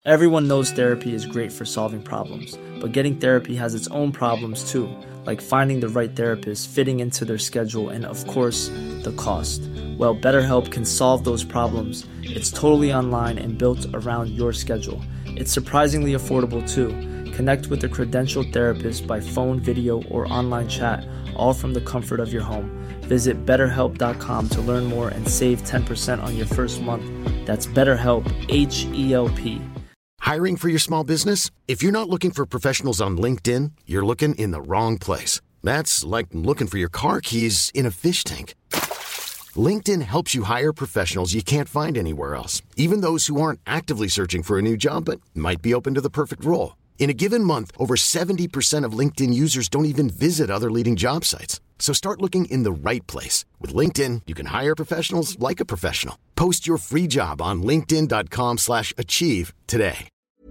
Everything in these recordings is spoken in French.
Everyone knows therapy is great for solving problems, but getting therapy has its own problems too, like finding the right therapist, fitting into their schedule, and of course, the cost. Well, BetterHelp can solve those problems. It's totally online and built around your schedule. It's surprisingly affordable too. Connect with a credentialed therapist by phone, video, or online chat, all from the comfort of your home. Visit BetterHelp.com to learn more and save 10% on your first month. That's BetterHelp, H-E-L-P. Hiring for your small business? If you're not looking for professionals on LinkedIn, you're looking in the wrong place. That's like looking for your car keys in a fish tank. LinkedIn helps you hire professionals you can't find anywhere else, even those who aren't actively searching for a new job but might be open to the perfect role. In a given month, over 70% of LinkedIn users don't even visit other leading job sites. So start looking in the right place. With LinkedIn, you can hire professionals like a professional. Post your free job on linkedin.com/achieve today.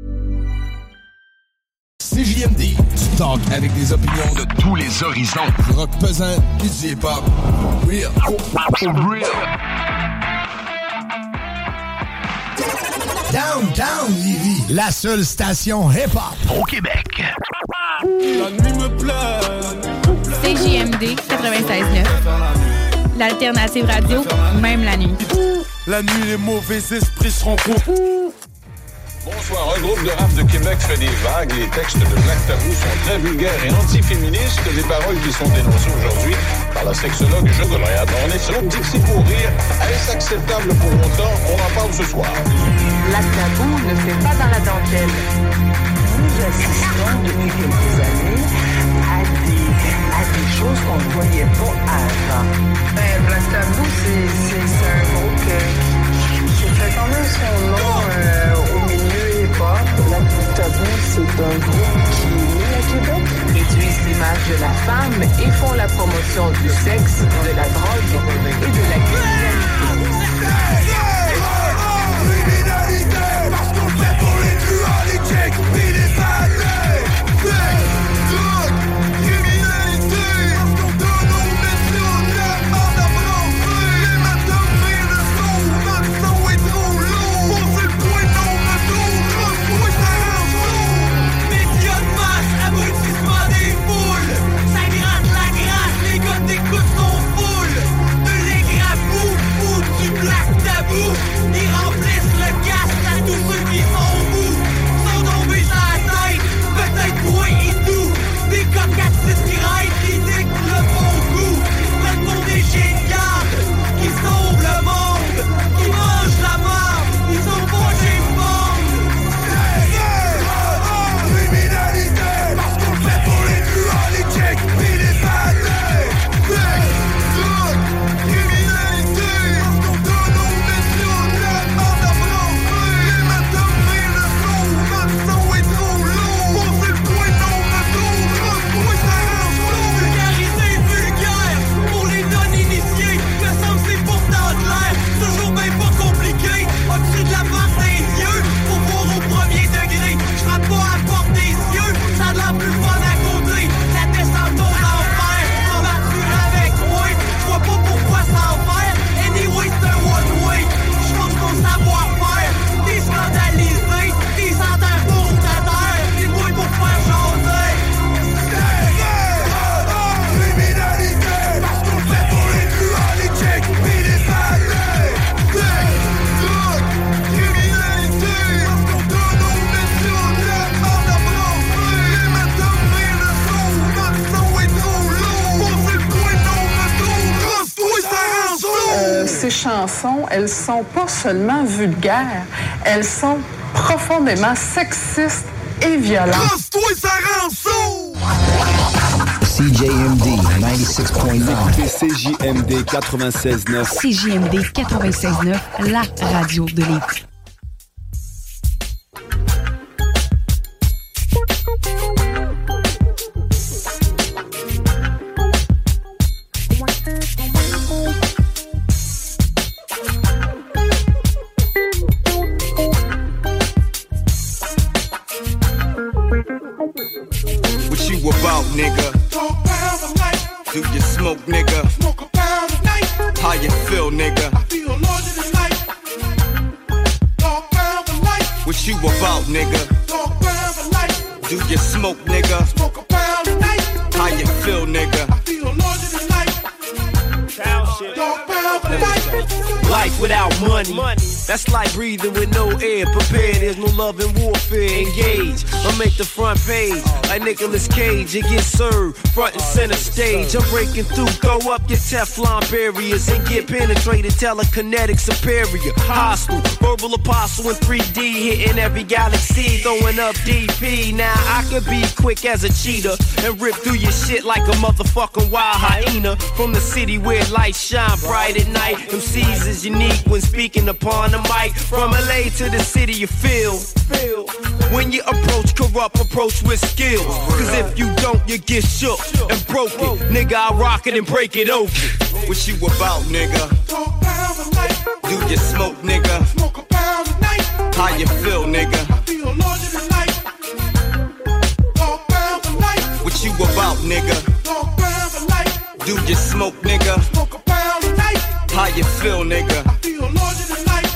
CJMD, du talk avec des opinions de tous les horizons. Du rock pesant, puis du hip-hop. Real. Real. Downtown Lévis, la seule station hip-hop au Québec. La nuit me plaît. CJMD 96.9. L'alternative radio, même la nuit. La nuit, les mauvais esprits se rencontrent. Bonsoir. Un groupe de rap de Québec fait des vagues. Les textes de Black Tabou sont très vulgaires et antiféministes. Les paroles qui sont dénoncées aujourd'hui par la sexologue Jogolaya. On est sur Dixie pour rire. Est-ce acceptable pour autant? On en parle ce soir. Black Tabou ne fait pas dans la dentelle. Nous assistons depuis quelques années à des choses qu'on ne voyait pas avant. Black Tabou, c'est un groupe qui fait quand même son nom au milieu hip-hop. Black Tabou, c'est un groupe qui est né à Québec. Réduisent l'image de la femme et font la promotion du sexe, de la drogue et de la criminalité. Parce qu'on le fait pour les dualités, puis les valets. Drogue, criminalité. Parce qu'on donne aux messieurs la marde à balancer. Les matins brillent le son, notre sang est trop long. Pensez le point non, mais tout, grosse ça un son. Médias de masse, abrutissement des foules. Ça gratte la grasse, les gars d'écoute sont full. De l'égrafou ou du Black Tabou. Ils remplissent le casque à tous ceux qui sont mous. Sont tombés à la tête, peut-être point et tout. Des cocassites qui raillent, qui niquent le bon goût. Prennent pour des chiens de garde, qui sauvent le monde, qui mangent la mort, ils sont pas James Bond. Criminalité, parce qu'on le fait pour les dualités, puis les valets. Drogue, criminalité, parce qu'on donne aux messieurs la marde à balancer. Les matins brillent le son, notre sang est trop long. Pensez le point non, mais tout, grosse ça un son. Vulgarisé, vulgaire, pour les non-initiés. Me semble c'est pourtant clair, toujours bien pas compliqué. Au-dessus de la porte des yeux, pour voir au premier degré. J'frappe pas à la porte des yeux, ça a l'air plus fun à côté. La descente aux enfers, on va tuer avec moi. J'vois pas pourquoi s'en faire, anyway c'est un one-way. J'pense qu'on savoir-faire, des scandalisés, des centaires pour ta terre, des bruits pour faire jaser. Criminalité, parce qu'on le fait pour les dualités, puis les valets. Drogue, criminalité, parce qu'on donne aux messieurs la marde à balancer. Les matins brillent le son, notre sang est trop long. Pensez le point non, mais tout, grosse ça un son. Ces chansons, elles sont pas seulement vulgaires, elles sont profondément sexistes et violentes. Grosse ça un son. CJMD 96.9. CJMD 96.9. CJMD 96.9, la radio de Lévis. What you about, nigga? Do you smoke, nigga? How you feel, nigga? What What you about, nigga? Talk pound for life. Do you smoke, nigga? Smoke a pound a night. How you feel, nigga? I feel larger than life. Talk pound for life. Life without money. That's like breathing with no air. Prepared, there's no love in warfare. Engage, I'll make the front page. Like Nicolas Cage, it gets served front and center stage. I'm breaking through, throw up your Teflon barriers and get penetrated. Telekinetic superior, hostile, verbal apostle in 3D, hitting every galaxy, throwing up DP. Now I could be quick as a cheetah and rip through your shit like a motherfucking wild hyena. From the city where lights shine bright at night, MCs is unique when speaking upon the mic. From LA to the city you feel. When you approach corrupt, approach with skills. Cause if you don't, you get shook and broken. Nigga, I rock it and break it open. What you about, nigga? Talk pound for life. Do you smoke, nigga? Smoke a pound a night. How you feel, nigga? I feel larger than life. Talk pound for life. What you about, nigga? Talk pound for life. Do you smoke, nigga? Smoke a pound a night. How you feel, nigga? I feel larger than life.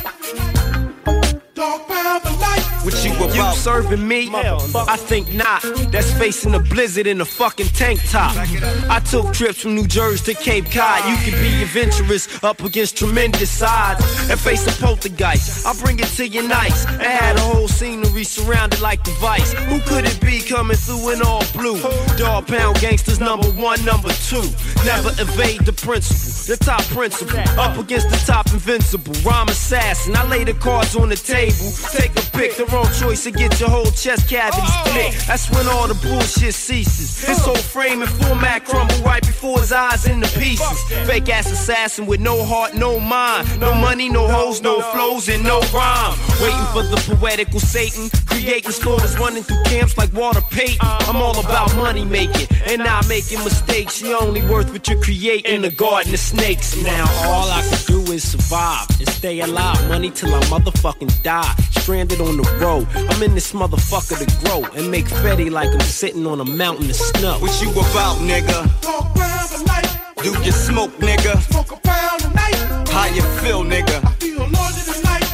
Talk pound for life. What you about? You serving me? I think not. That's facing a blizzard in a fucking tank top. I took trips from New Jersey to Cape Cod. You can be adventurous up against tremendous odds and face a poltergeist. I'll bring it to you nice. And had a whole scenery surrounded like the Vice. Who could it be coming through in all blue? Dog pound gangsters number one, number two. Never evade the principle, the top principle. Up against the top invincible. Rhyme assassin. I lay the cards on the table. Take a pick, the wrong choice to get your whole chest cavity split. That's when all the bullshit ceases. His whole frame and format crumble right before his eyes in the pieces. Fake ass assassin with no heart, no mind. No money, no hoes, no flows, and no rhyme. Waiting for the poetical Satan. Creating slaughters running through camps like Walter Payton. I'm all about money making and not making mistakes. You're only worth what you create in the garden of snakes. Now all I can do is survive and stay alive. Money till I motherfucking die. Stranded on the road. I'm in this motherfucker to grow and make Fetty like I'm sitting on a mountain of snow. What you about, nigga? Talk pound for life. Do you smoke, nigga? Smoke a pound a night. How you feel, nigga? I feel larger than life.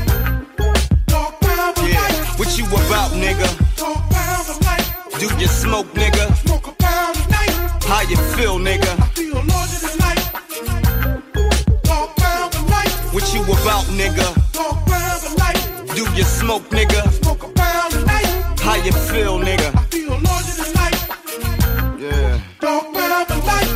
Talk pound for life. What you about, nigga? Talk pound for life. Do you smoke, nigga? Smoke a pound a night. How you feel, nigga? I feel larger than life. Talk pound for life. What you about, nigga? Talk pound for life. Do you smoke, nigga? Smoke a pound a night. How you feel, nigga? I feel larger than life. Yeah. Talk pound for life.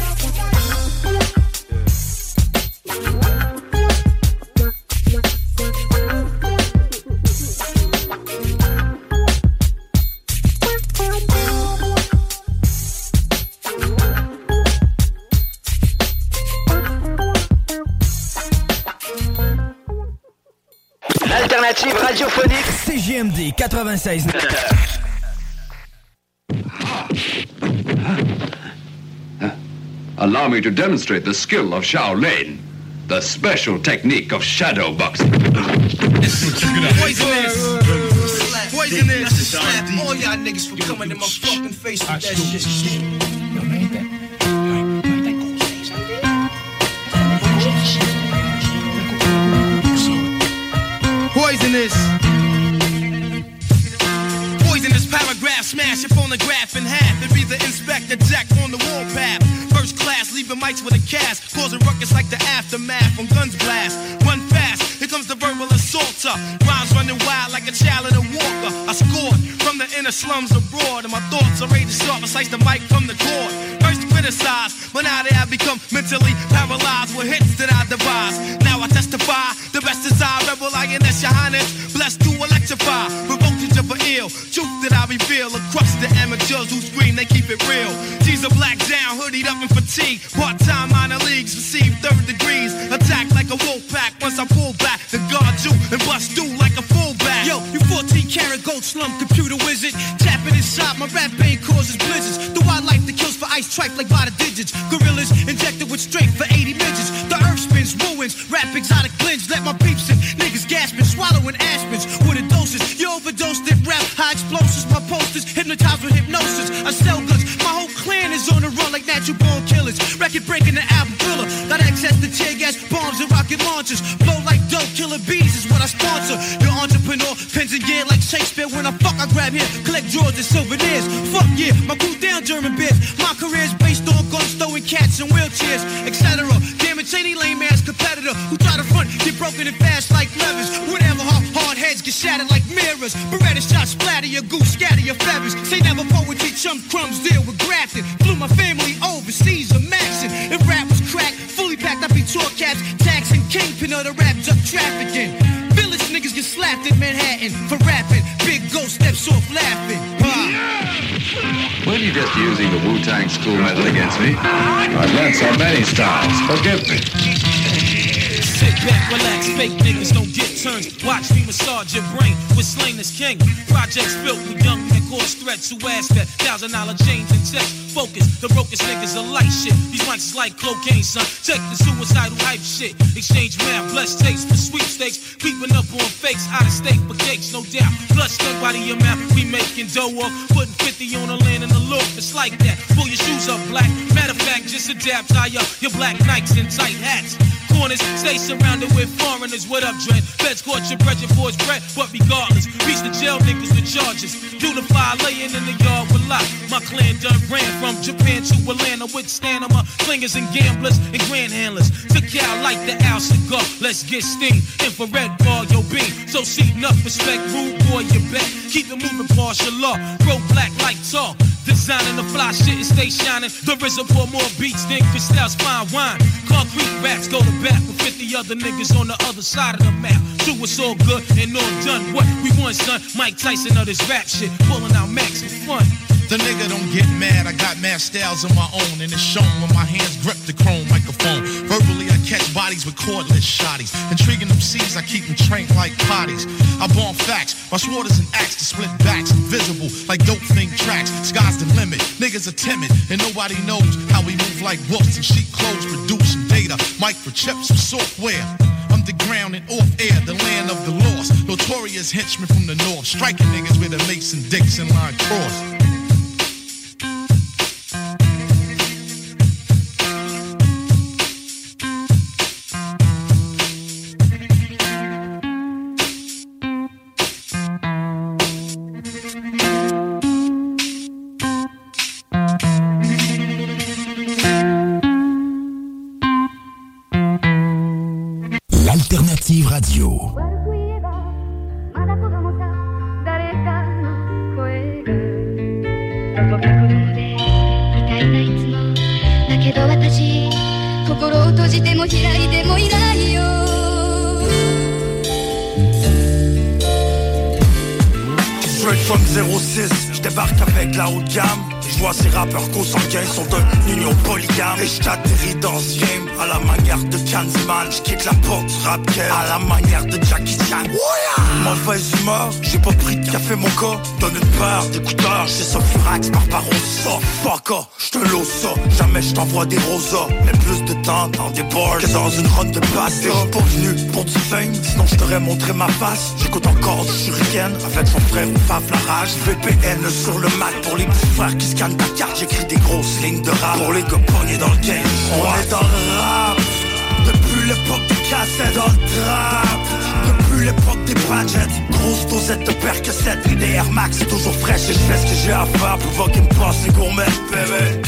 Alternative radiophonique CJMD 96. Allow me to demonstrate the skill of Shaolin, the special technique of shadow boxing. Poisonous. Slap all y'all niggas for coming in my fucking face with that shit. Yo, man, Poisonous. Poisonous paragraph, smash your phonograph in half and be the Inspector Jack on the warpath. First class, leaving mics with a cast, causing ruckus like the aftermath when guns blast. Run fast, here comes the verbal assaulter. Rhymes running wild like a child in a walker. I scored from the inner slums abroad, and my thoughts are ready to start. I slice the mic from the cord. First criticized, but now they have become mentally paralyzed with hits that I devise. Now I testify, the best is I, rebel INS, your highness, blessed to electrify. Provoking of an ill, truth that I reveal across the amateurs who scream, they keep it real. G's are black down, hoodied up in fatigue. Part-time minor leagues, receive third degrees. Attack like a wolf pack, once I pull back to guard you and bust through like a fullback. Yo, you 14-karat gold slum computer wizard. Tapping inside, my rap vein causes blizzards. The wildlife that kills for ice tripe like by the digits. Gorillas injected with strength for 80 midgets. The earth spins, ruins, rap exotic blends. Let my peeps in, niggas gasping, swallowing aspens. With a dosage, you overdosed it, rap, high explosives. My posters, hypnotized with hypnosis. I sell guns, my whole clan is on the run like natural born killers. Record breaking the album filler. Got access to tear gas, bombs, and rocket launchers. Blow like dope, killer bees is what I sponsor. Your entrepreneur pens and gear like Shakespeare. When I fuck, I grab here, collect drawers and souvenirs. Fuck yeah, my cool down German beers. My career's based on guns, throwing cats in wheelchairs, etc. Damn it, any lame ass competitor who try to front get broken and fast like levers. Whatever, hard heads get shattered like mirrors. Beretta shots splatter your goose, scatter your feathers. Say never poetry, chum crumbs deal with grafting. Flew my family overseas, a maxing. If rap was crack, fully packed, I be tour caps, taxing, kingpin of the rap drug trafficking. Village niggas get slapped in Manhattan for rapping. Big ghost steps off laughing. Well, you're just using the Wu-Tang school method against me. I've learned so many styles. Forgive me. Sit back, relax, fake niggas don't get turns. Watch me massage your brain with Slain as King. Projects built with young men cause threats who ask that $1,000 change and text. Focus, the brokest niggas are light shit. These mics is like cocaine, son. Check the suicidal hype shit. Exchange man, blessed taste for sweepstakes. Creeping up on fakes, out of state for cakes, no doubt. Blood stuck by the amount we making dough off. Putting 50 on the land and the look, it's like that. Pull your shoes up, black. Matter of fact, just adapt, tie up your black Nikes and tight hats. Corners, stay surrounded with foreigners. What up, Dren? Feds caught your bread, your boy's bread. But regardless, reach the jail niggas with charges. Unify, laying in the yard with lock. My clan done ran from Japan to Atlanta with Stanima, slingers and gamblers and grand handlers. Took out like the Al cigar. Let's get steam. Infrared bar, yo beam. So seat enough respect, rude boy, you bet. Keep it moving, partial law. Grow black like tar. Designing the fly shit and stay shining. The RZA pour more beats than Cristal's fine wine. Concrete raps go to bat with 50 other niggas on the other side of the map. So it's all good and all done. What we want, son? Mike Tyson of this rap shit. Pulling out Max for fun. The nigga don't get mad, I got mad styles of my own. And it's shown when my hands grip the chrome microphone. Verbally I catch bodies with cordless shotties. Intriguing them C's, I keep them trained like potties. I bomb facts, my sword is an axe to split backs. Invisible like dope thing tracks, sky's the limit. Niggas are timid and nobody knows how we move like wolves in sheet clothes. Producing data, microchips with software. Underground and off air, the land of the lost. Notorious henchmen from the north, striking niggas with a Mason-Dixon line cross. L'Alternative Radio. Straight from 06, je débarque avec la haute gamme. Je vois ces rappeurs consanguins sont d'une union polygame. Et j'atterris dans ce game à la manière de Candyman. J'quitte la porte du rap game à la manière de Jackie Chan. Mauvaise humeur, j'ai pas pris de café mon gars. Donne une paire d'écouteurs, j'ai ça furax par Barossa. Fuck off, j'te l'ose ça, jamais j't'envoie des rosas. Mais plus de temps dans des bars que dans une run de passe. T'es pas venu pour du fame, sinon j't'aurais montré ma face. J'écoute encore du Shuriken avec son frère ou Faf la rage. VPN sur le Mac pour les petits frères qui scannent ta carte. J'écris des grosses lignes de rap pour les gars pognés dans le game. On est dans le rap depuis l'époque des cassettes dans le trap. Depuis l'époque des badgets, grosse dosette de percocet. Des Air Max, c'est toujours fraîche et je fais ce que j'ai à faire pour voir qu'ils me passent les gourmets, bébé.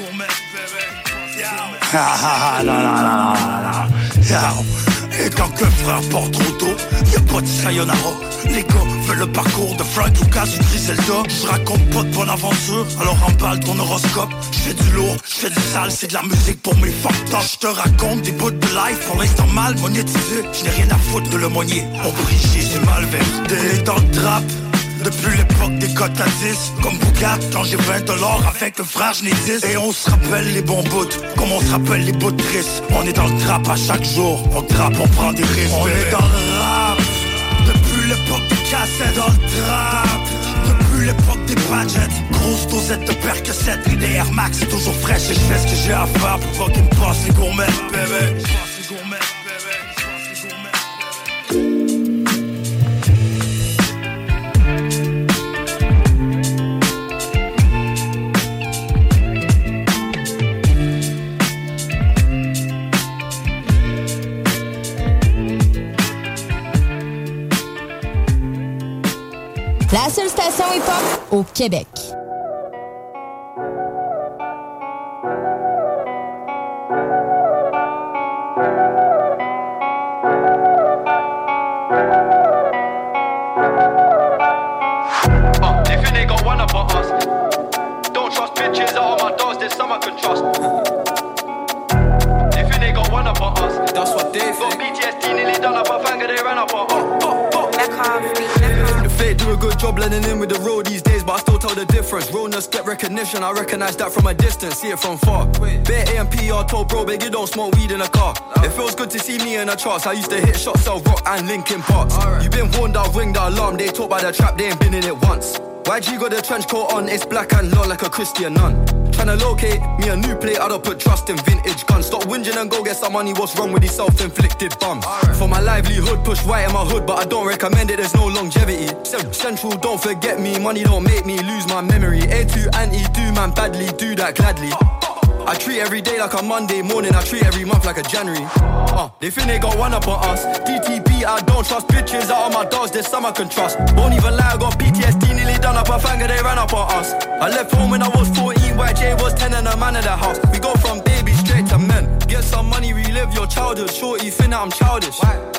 Et quand que frère porte trop tôt, y'a pas de sayonara. Les gars veulent le parcours de Frank Lucas ou Griselda. Je raconte pas de bonne aventure, alors emballe ton horoscope. J'fais du lourd, j'fais du sale, c'est de la musique pour mes fucked up. J'te raconte des bouts de life, pour l'instant mal monétisé. J'n'ai rien à foutre de l'aumônier, on brille, c'est mal versé. Dans le trap, depuis l'époque des cotes à 10. Comme Bougat, quand j'ai $20 avec le frère, j'n'ai 10. Et on se rappelle les bons bouts, comme on se rappelle les bouts tristes. On est dans le trap à chaque jour, on trappe, on prend des risques. On est dans le rap, depuis l'époque des cassettes dans le trap. Depuis l'époque des badgets, grosse dosette de percocet. Des Air Max, c'est toujours fraîche et je fais ce que j'ai à faire pour voir qu'ils me passent les gourmets, bébé. seule station hip-hop au Québec. They think they got one up on us. Don't trust bitches out of my doors, there's some I can trust. They think they got one up on us. That's what they think. Got PTSD, nearly done up a finger, they ran up on us. The fake do a good job blending in with the road these days, but I still tell the difference. Realness get recognition, I recognize that from a distance, see it from far. Bare AMPR told bro, big you don't smoke weed in a car. It feels good to see me in the charts. I used to hit shots, sell rock and Linkin Parks. You been warned, I'll ring the alarm. They talk by the trap, they ain't been in it once. YG got the trench coat on, it's black and long like a Christian nun. Tryna locate me a new plate, I don't put trust in vintage guns. Stop whinging and go get some money, what's wrong with these self-inflicted bums? For my livelihood, push white in my hood, but I don't recommend it, there's no longevity. Central, don't forget me, money don't make me lose my memory. A2 anti, do man badly, do that gladly. I treat every day like a Monday morning, I treat every month like a January. They think they got one up on us. DTP, I don't trust bitches out of my doors, there's some I can trust. Won't even lie, I got PTSD, nearly done up a finger, they ran up on us. I left home when I was 14, YJ was 10 and a man in the house. We go from baby straight to men. Get some money, relive your childhood. Shorty, think that I'm childish.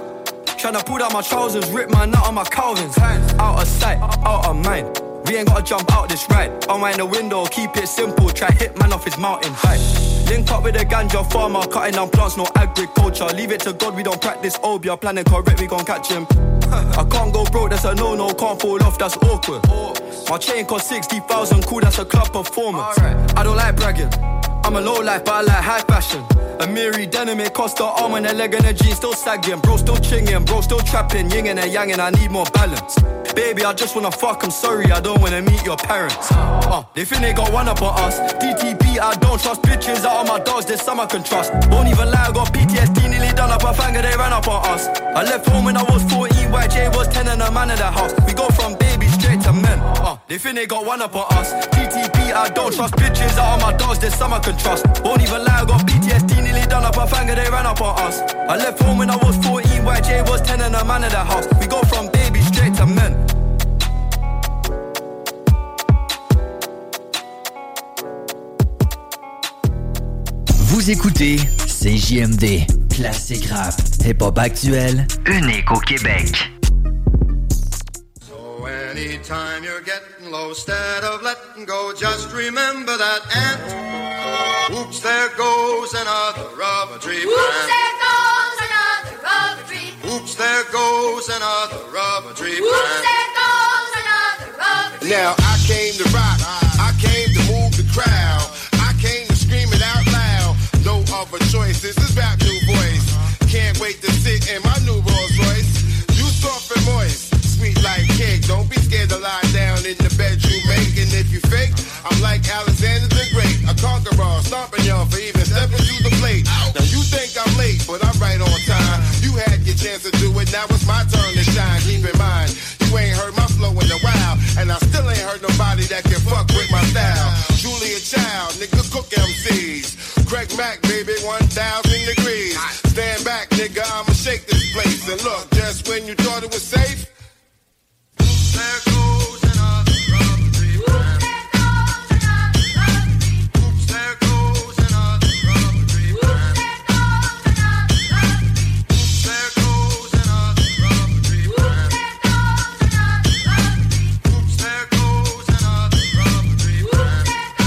Tryna pull down my trousers, rip my nut on my Calvins. Out of sight, out of mind. We ain't gotta jump out this ride. Unwind the window, keep it simple. Try hit man off his mountain bike. Link up with a ganja farmer, cutting down plants, no agriculture. Leave it to God, we don't practice obia. Planning correct, we gon' catch him. I can't go broke, that's a no-no. Can't fall off, that's awkward. My chain cost 60,000, cool, that's a club performance. I don't like bragging, I'm a low life, but I like high fashion. A Miri denim, it cost the arm and a leg and a jean still sagging. Bro still chinging, bro still trapping, yin and a yang, and I need more balance. Baby, I just wanna fuck, I'm sorry, I don't wanna meet your parents. They think they got one up on us. DTP, I don't trust bitches out of my doors, there's some I can trust. Won't even lie, I got PTSD, nearly done up a finger, they ran up on us. I left home when I was 14, YJ was 10 and a man in the house. We go from baby straight to men. They think they got one up on us. DTP, I don't trust bitches out of my doors, there's some I can trust. Won't even lie, I got PTSD, nearly done up a finger, they ran up on us. I left home when I was 14, YJ was 10 and a man in the house. We go from baby straight to men. Vous écoutez CJMD, classique rap, hip-hop actuel, unique au Québec. So anytime you're getting low, instead of letting go, just remember that ant. Oops, there goes another rubber tree plant. Oops, there goes another rubber tree. Oops, there goes another rubber tree plant. Oops, there goes another rubber tree. Now I came to rock, I came to move the crowd, I came to scream it out loud. No other choices, this rap new voice. Can't wait to sit in my new Rolls Royce. You soft and moist, sweet like cake. Don't be scared to lie down in the bed you make. And if you fake, I'm like Alexander the Great, a conqueror, stomping y'all for even stepping to the plate. Now you think I'm late, but I'm right on time. You had your chance to do it, now it's my turn to shine. Keep in mind, you ain't heard my flow in a while, and I still ain't heard nobody that can fuck with my style. Julia Child, nigga, cook MCs. Craig Mack, baby, 1,000 degrees. Stand back, nigga, I'ma shake this place. And look, just when you thought it was safe, there goes another rubber tree plant. Oops, there goes another rubber tree plant. Oops, there goes another rubber tree plant. Oops, there goes another rubber tree plant.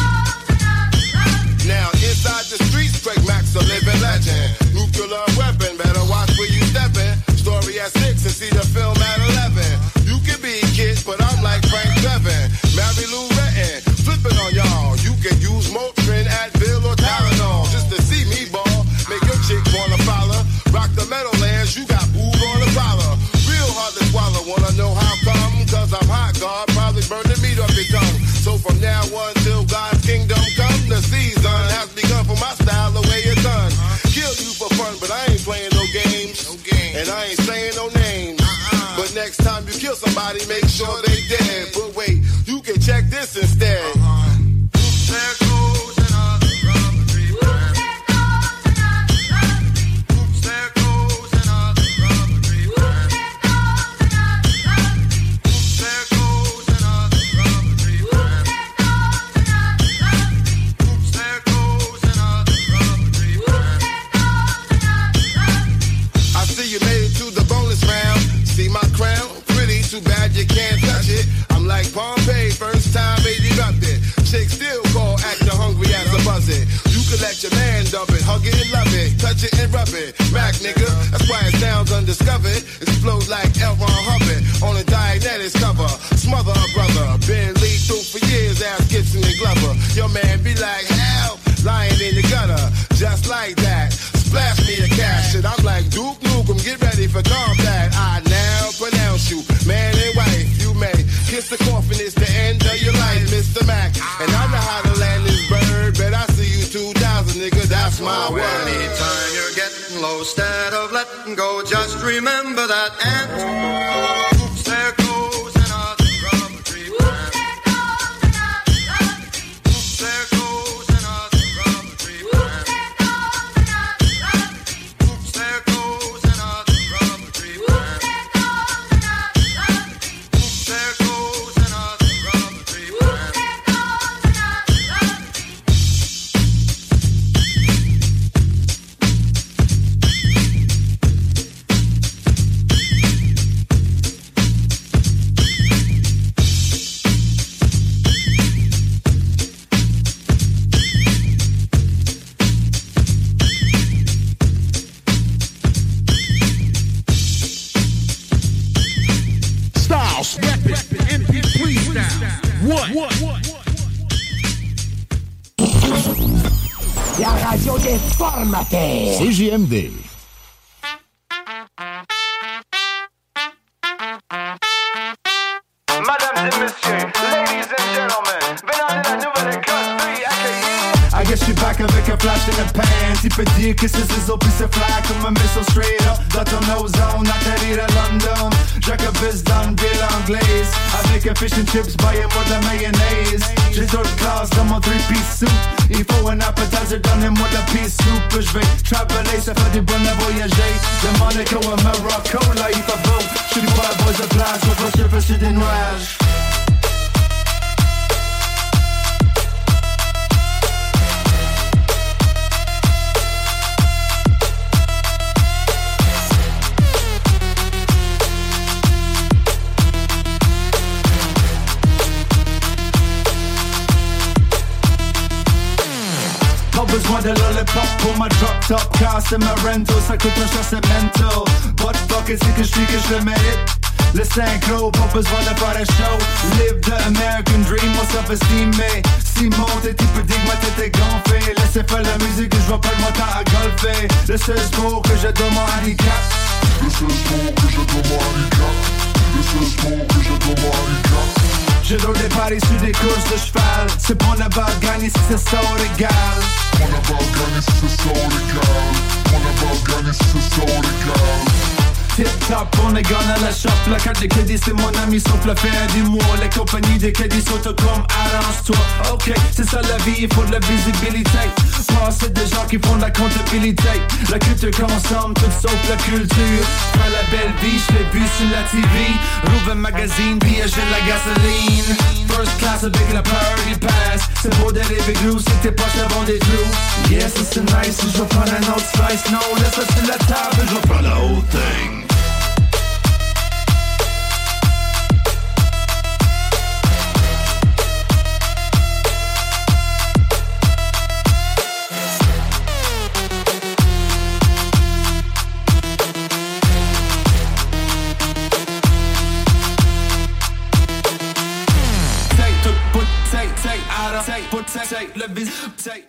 Now inside the streets, Craig Mack's a living legend. Nuclear weapon, better watch where you steppin'. Story at 6 and see the film at 11. You can be kids, but I'm like Frank Bevan. Mary Lou Retton, flipping on y'all. You can use Motrin, Advil, or Tylenol just to see me ball. Make your chick wanna follow. Rock the Meadowlands, you got boob on the collar. Real hard to swallow, wanna know how come? Cause I'm hot, God, probably burn the meat off your tongue. So from now on till God's kingdom come, the season has begun for my style, the way it's done. Kill you for fun, but I ain't playing no games. And I ain't saying no names. But next time you kill somebody, make sure they dead. But wait, you can check this instead. Oops, there goes another rubber tree plant. Oops, there goes another rubber tree plant. Oops, there goes another discovered, explode like L. Ron Hubbard on a Dianetics cover. Smother a brother, been lethal for years, ass Gibson and Glover. Your man be like, hell, lying in the gutter, just like that. Splash me a cash shit, I'm like Duke Nukem, get ready for combat. I now pronounce you, man and wife, you may kiss the coffin, it's the end of your life, Mr. Mac. And I know how to land this bird, bet I see you 2000, nigga, that's my word. Anytime you're getting low, instead of letting go, just remember that ant. Oops, there goes another rubber tree plant. Oops, there goes another rubber tree plant. Oops, there goes another rubber tree plant. Oops, there goes another rubber tree plant. Styles, MP3 style. What? La radio des formateurs. CJMD. Mesdames et messieurs, ladies and gentlemen, venez de la nouvelle classe B accueillir. I guess you're back avec un flash in the pan. Tu peux dire que c'est ciseaux puis c'est fly comme un missile straight up dans ton ozone, atterrir à London. Jacobus dans une ville anglaise avec un fish and chips, baillez-moi de la mayonnaise. J'ai d'autres classes dans mon 3-piece suit. Il faut un appetizer, donnez-moi de la peace soup. Je vais traveler, ça fait du bon à voyager. De Monaco à Morocco, là il fait beau. J'suis du bad boys de plage, je vais passer des nuages. Besoin de lollipop pour ma drop top car c'est ma rental, ça coûte un cher, c'est mental. But fuck it, c'est que je le mérite. Le synchro, pas besoin de faire un show. Live the American dream, mon self-esteem. Mais si monte et tu peux dire que ma tête est gonflée. Laissez faire la musique que je vais perdre mon temps à golfer. Le seul sport que je donne mon handicap. Le seul sport que je donne mon handicap. Le seul sport que je donne mon handicap. Je dois des paris sur des courses de cheval. C'est pour ne pas gagner si c'est ça égal. On n'a pas gagné si c'est ça égal. On n'a pas gagné si c'est ça égal. Tip top, on est gonna la shop. La carte de crédit c'est mon ami sauf la fin du mois. Les compagnies de crédit sont comme arrange-toi. Ok, c'est ça la vie, il faut de la visibilité. C'est des gens qui font de la comptabilité. La culture consomme tout sauf la culture. Faire la belle vie, je l'ai vu sur la TV. Rouvre un magazine, puis achète la gasoline. First class avec la party pass. C'est beau d'arriver gros si tes poches avant des trous. Yes, c'est nice, je vais prendre un autre slice. Non, laisse ça sur la table, je vais prendre la whole thing. Take, le vis, take.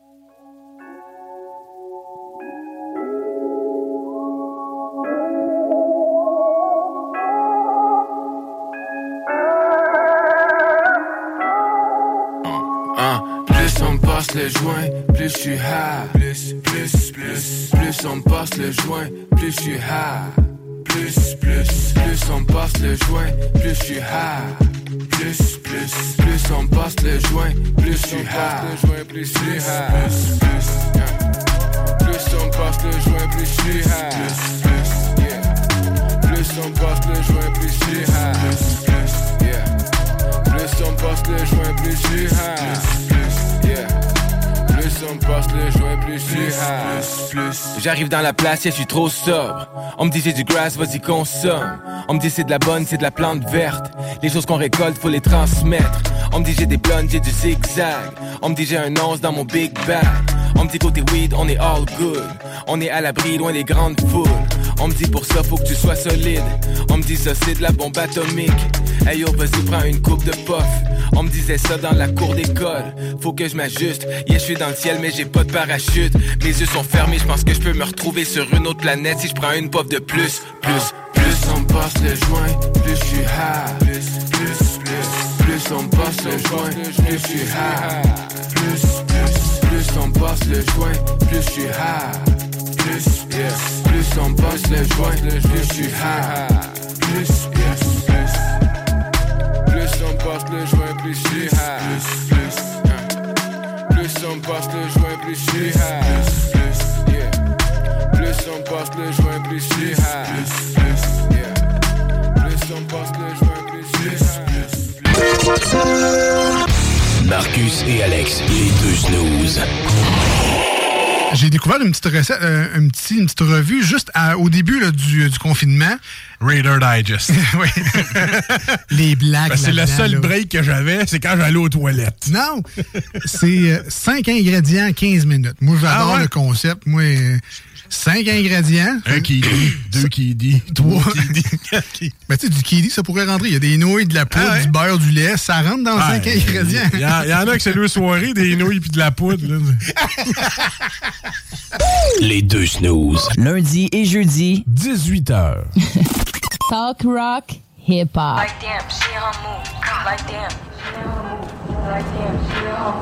Plus on passe les joints, plus je suis high. Plus on passe les joints, plus je suis high. Plus on passe les joints, plus je suis high. Plus on passe les joints, plus je suis high. Plus on passe les joints, plus je suis high. Plus on passe les joints, plus je suis high. Plus on passe les joints, plus je suis high. Plus on passe les joints, plus je suis high. J'arrive dans la place, je suis trop sobre. On me dit j'ai du grass, vas-y consomme. On me dit c'est de la bonne, c'est de la plante verte. Les choses qu'on récolte, faut les transmettre. On me dit j'ai des blondes, j'ai du zigzag. On me dit j'ai un 11 dans mon big bag. On me dit côté weed, on est all good. On est à l'abri, loin des grandes foules. On me dit pour ça faut que tu sois solide. On me dit ça c'est de la bombe atomique. Hey yo, vas-y prends une coupe de puff. On me disait ça dans la cour d'école. Faut que je m'ajuste. Yeah, je suis dans le ciel mais j'ai pas de parachute. Mes yeux sont fermés, je pense que je peux me retrouver sur une autre planète si je prends une puff de plus. Plus on me passe le joint, plus je suis high. Plus on me passe le joint, plus je suis high. Plus on me passe le joint, plus je suis high. Plus on me passe le joint, plus je suis high. Plus on me passe le joint, plus je suis high. Plus on me passe le joint, plus je suis high. Plus on me passe le joint, plus je suis high. Plus on me passe le joint, plus je suis high. Marcus et Alex, les deux snooze. J'ai découvert une petite recette, une petite revue juste au début là, du confinement. Raider Digest. Oui. Les blagues. C'est le seul break que j'avais, c'est quand j'allais aux toilettes. Non. C'est 5 ingrédients, 15 minutes. Moi, j'adore le concept. Moi, 5 ingrédients. Un qui dit, 2 qui dit, 3 qui dit, 4 qui dit. Ben, tu sais, du kiwi, ça pourrait rentrer. Il y a des nouilles, de la poudre, du beurre, du lait. Ça rentre dans 5 ingrédients. Il y en a que c'est 2 soirées, des nouilles puis de la poudre. Là. Les deux snooze. Lundi et jeudi, 18h. Talk rock, hip hop. Like damn, she in her mood. Like damn, she in her mood. Like damn, she in her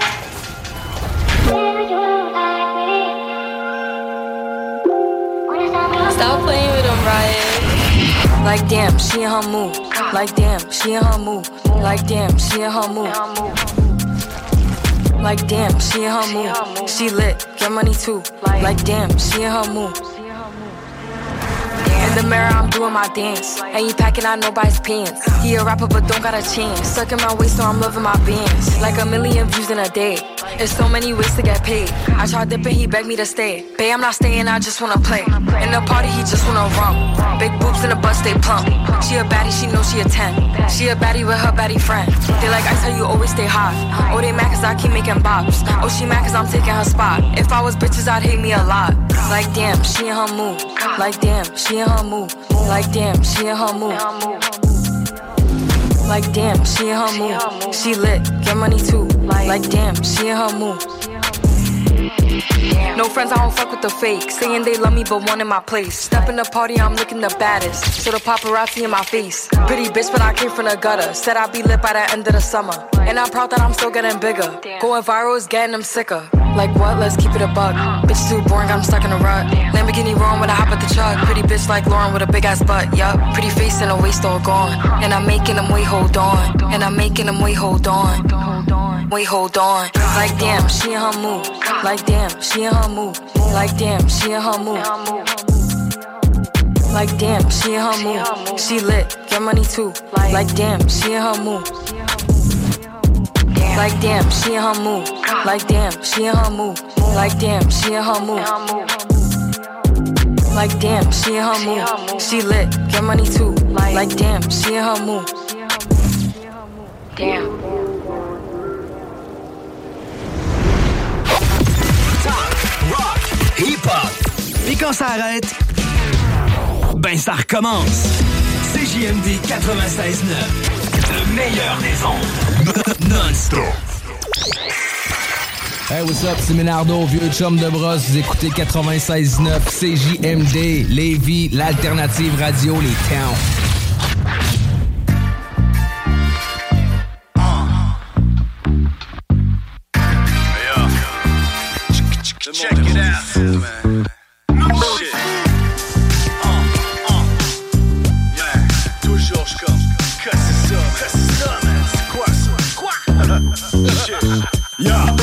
mood. Stop playing with him, Ryan. Like damn, she in her mood. Like damn, she in her mood. Like damn, she in her mood. Like damn, she in her mood. She lit, get money too. Like damn, she in her mood. In the mirror, I'm doing my dance. Ain't you packing out nobody's pants. He a rapper, but don't got a chance. Sucking my waist, so I'm loving my bands. Like 1 million views in a day. There's so many ways to get paid. I tried dipping, he begged me to stay. Babe, I'm not staying, I just wanna play. In the party, he just wanna rump. Big boobs in the bus, they plump. She a baddie, she knows she a 10. She a baddie with her baddie friend. They like, I tell you, always stay hot. Oh, they mad cause I keep making bops. Oh, she mad cause I'm taking her spot. If I was bitches, I'd hate me a lot. Like damn, she in her mood. Like damn, she in her mood. Like damn, she in her mood. Like damn, she in her mood. She lit, get money too. Like damn, she in her mood. No friends, I don't fuck with the fake. Saying they love me, but one in my place. Step in the party, I'm looking the baddest. So the paparazzi in my face. Pretty bitch, but I came from the gutter. Said I'd be lit by the end of the summer. And I'm proud that I'm still getting bigger. Going viral is getting them sicker. Like what? Let's keep it a buck. Bitch too boring, I'm stuck in a rut. Lamborghini wrong when I hop at the truck. Pretty bitch like Lauren with a big ass butt. Yup, pretty face and a waist all gone. And I'm making them wait, hold on. And I'm making them wait, hold on. Wait, hold on. Like damn, she in her mood. Like damn, she in her mood. Like damn, she in her mood. Like damn, she in her mood. She lit, get money too. Like damn, she in her mood. Like damn, she in her mood. Like damn, she in her mood. Like damn, she in her mood. Like damn, she in her mood. She lit, get money too. Like damn, she in her mood. Damn. hip-hop. Puis quand ça arrête, ben ça recommence. CJMD 96.9, le meilleur des ondes. Non-stop. Hey, what's up, c'est Ménardo, vieux chum de brosse. Vous écoutez 96.9 CJMD, Lévis, l'alternative radio, les towns. Check it out, man. Shit. Yeah, toujours je comme. Casse ça, man. C'est quoi ça? Quoi? Shit. Yeah.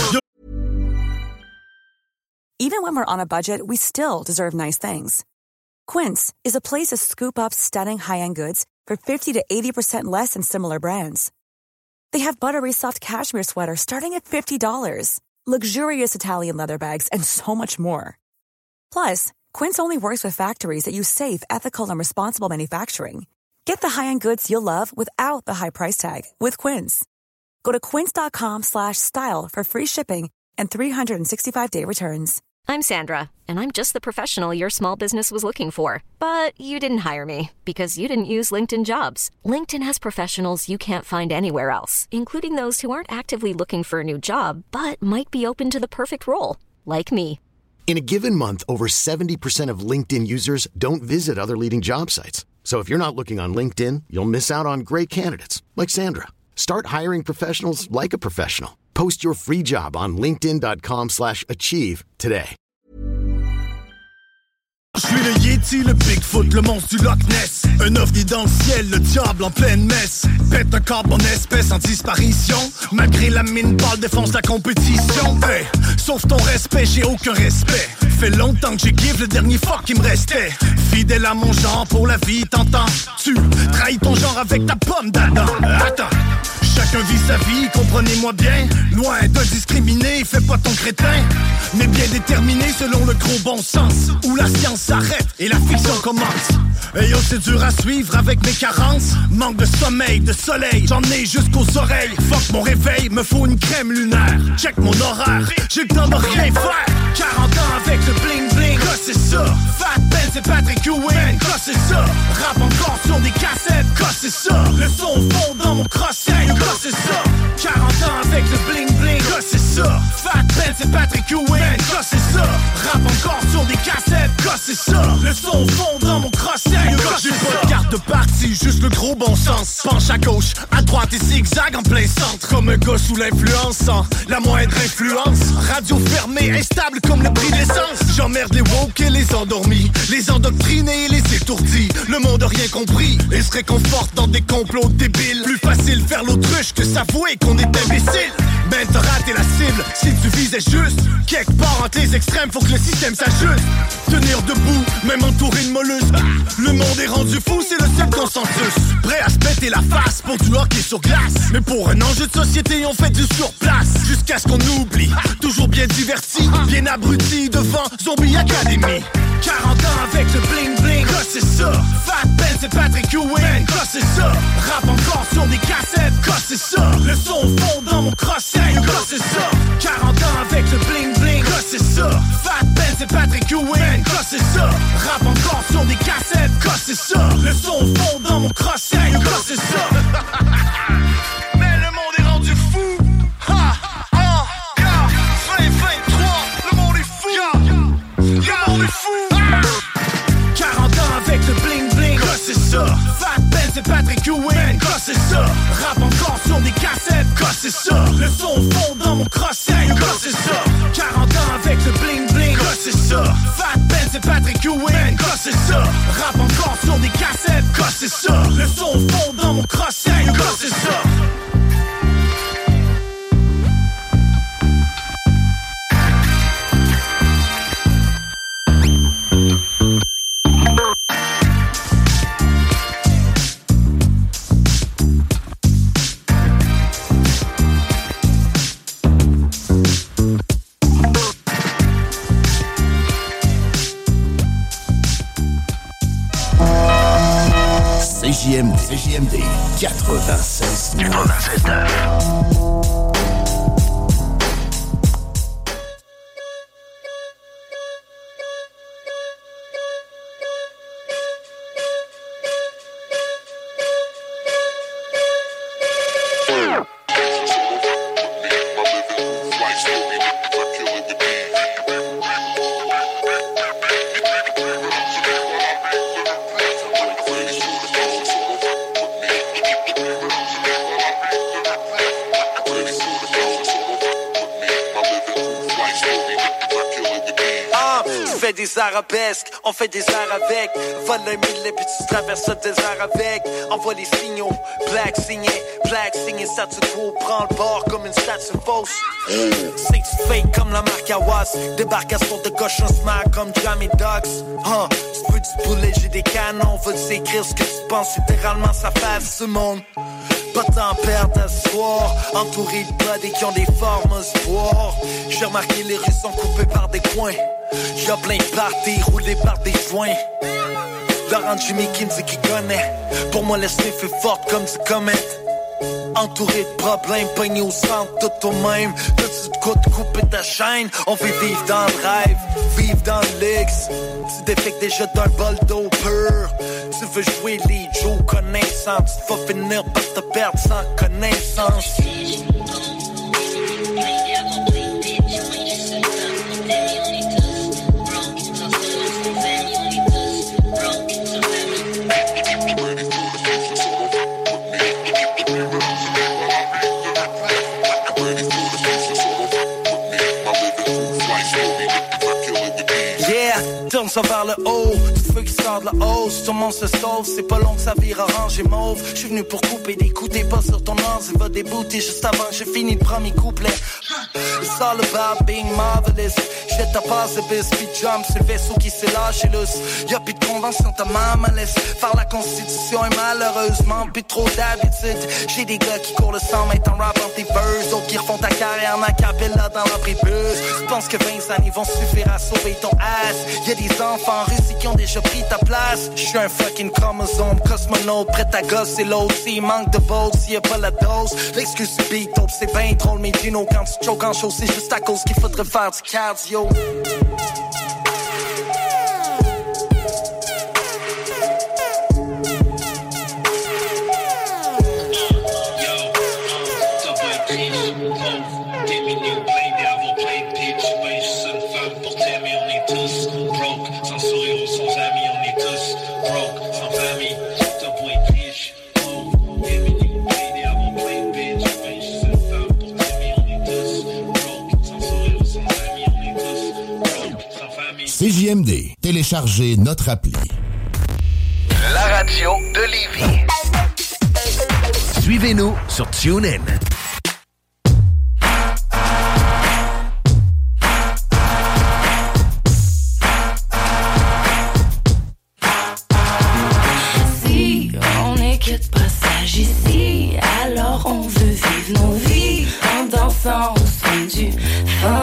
Even when we're on a budget, we still deserve nice things. Quince is a place to scoop up stunning high-end goods for 50 to 80% less than similar brands. They have buttery soft cashmere sweaters starting at $50, luxurious Italian leather bags, and so much more. Plus, Quince only works with factories that use safe, ethical, and responsible manufacturing. Get the high-end goods you'll love without the high price tag with Quince. Go to quince.com/style for free shipping and 365-day returns. I'm Sandra, and I'm just the professional your small business was looking for. But you didn't hire me because you didn't use LinkedIn Jobs. LinkedIn has professionals you can't find anywhere else, including those who aren't actively looking for a new job, but might be open to the perfect role, like me. In a given month, over 70% of LinkedIn users don't visit other leading job sites. So if you're not looking on LinkedIn, you'll miss out on great candidates like Sandra. Start hiring professionals like a professional. Post your free job on linkedin.com/achieve today. Je suis le Yeti, le Bigfoot, le monstre du Loch Ness. Un ovni dans le ciel, le diable en pleine messe. Pète un corps, mon espèce en disparition. Malgré la mine pâle, défonce la compétition. Hey, sauf ton respect, j'ai aucun respect. Fait longtemps que j'ai give le dernier fuck qui me restait. Fidèle à mon genre pour la vie, t'entends-tu? Trahis ton genre avec ta pomme d'Adam. Attends, chacun vit sa vie, comprenez-moi bien. Loin de discriminer, fais pas ton crétin. Mais bien déterminé selon le gros bon sens. Où la science s'arrête et la fiction commence. Et yo, c'est dur à suivre avec mes carences. Manque de sommeil, de soleil, j'en ai jusqu'aux oreilles. Fuck mon réveil, me faut une crème lunaire. Check mon horaire, j'ai le temps de rien faire. 40 ans avec le bling bling, quoi c'est ça? Fat Ben, c'est Patrick Ewing, quoi c'est ça? Rap encore sur des cassettes, quoi c'est ça? Le son fond dans mon crochet, quoi c'est ça? 40 ans avec le bling bling, quoi c'est ça? Fat Ben, c'est Patrick Ewing, quoi c'est ça? Rap encore sur des cassettes, quoi c'est ça? Le son fond dans mon crochet, quoi c'est ça? J'ai pas de carte de parti, juste le gros bon sens. Penche à gauche, à droite et zigzag en plein centre. Comme un gars sous l'influence, sans la moindre influence. Radio fermée, instable comme le prix de l'essence. J'emmerde les woke et les endormis, les endoctrinés et les étourdis. Le monde a rien compris et se réconforte dans des complots débiles. Plus facile faire l'autruche que s'avouer qu'on est imbécile. Ben t'as raté la cible si tu visais juste. Quelque part entre les extrêmes, faut que le système s'ajuste. Tenir debout, même entouré de mollusques. Le monde est rendu fou, c'est le seul consensus. Prêt à se péter la face pour du hockey sur glace. Mais pour un enjeu de société, on fait du surplace. Jusqu'à ce qu'on oublie, toujours bien diverti, bien abruti devant Zombie Academy. 40 ans avec le bling bling, quoi c'est ça? Fat Ben, c'est Patrick Ewing, quoi c'est ça? Rap encore sur des cassettes, quoi c'est ça? Le son fond dans mon crochet, quoi c'est ça? 40 ans avec le bling bling, quoi c'est ça? Fat Ben, c'est Patrick Ewing, quoi c'est ça? Rap encore sur des cassettes, quoi c'est ça? Le son fond dans mon crochet, quoi c'est ça? Mais le monde est rendu fou. Ha, ha, yeah. 2023, le monde est fou. Le monde est fou. 40 ans avec le bling bling, quoi c'est ça? Fat Ben, c'est Patrick Ewing, quoi c'est ça? Rap encore sur des cassettes, quoi c'est ça? Le son fond dans mon crochet, quoi c'est ça? 40 ans avec le bling bling, quoi c'est ça? Fat Ben, c'est Patrick Ewing, quoi c'est ça? Rap encore sur des cassettes, quoi c'est ça? Le son fond dans mon crochet, quoi c'est ça? CJMD 96. Arabesque, on fait des arts avec. Vole le mille et puis tu traverses le désert avec. Envoie les signaux, black signé, ça tu cours, prends le bord comme une statue fausse. C'est fake comme la marque Awas. Débarcation de cochon smart comme Jamie Ducks. Tu peux du poulet, j'ai des canons. Veulent s'écrire ce que tu penses, littéralement ça fasse ce monde. Pas tant perdre à ce soir, entouré de blood qui ont des formes espoir. J'ai remarqué les rues sont coupées par des coins. Y'a plein de parties roulées par des joints. Laurent Jimmy qui me dit qu'il connaît. Pour moi, la sniff est forte comme du comète. entouré de problèmes, pogné au centre de toi-même. T'as-tu de quoi te couper ta chaîne? On veut vivre dans le rêve, vivre dans le luxe. Tu défectes déjà d'un bol d'eau pure. Tu veux jouer les jeux connaissants. Tu vas finir par te perdre sans connaissance. Tourne ça vers le haut, du feu qui sort de la hausse. Tout le monde se sauve, c'est pas long que ça vire orange et mauve. J'suis venu pour couper des coups, t'es pas sur ton ordi, va débouter juste avant que j'ai fini le premier couplet. It's all about being marvelous. Jette ta passe de bis, puis jump sur le vaisseau qui s'est lâché lousse. Y'a plus de convention, ta maman laisse faire la constitution et malheureusement plus trop d'habitude. J'ai des gars qui courent le sang, mais en rap en tes verses. D'autres qui refont ta carrière en acapella dans leur prépuce. Tu penses que 20 années vont suffire à sauver ton ass? Y'a des enfants en Russie qui ont déjà pris ta place. J'suis un fucking chromosome, cosmonaute, prêt à gosser l'autre. S'il manque de bolt, s'il y a pas la dose. L'excuse du beat, dope, c'est ben drôle, mais Gino, quand tu choques en show, c'est juste à cause qu'il faudrait faire du cardio. CJMD, téléchargez notre appli. La radio de Lévis. Suivez-nous sur TuneIn. Si on n'est que de passage ici, alors on veut vivre nos vies en dansant au son du funk.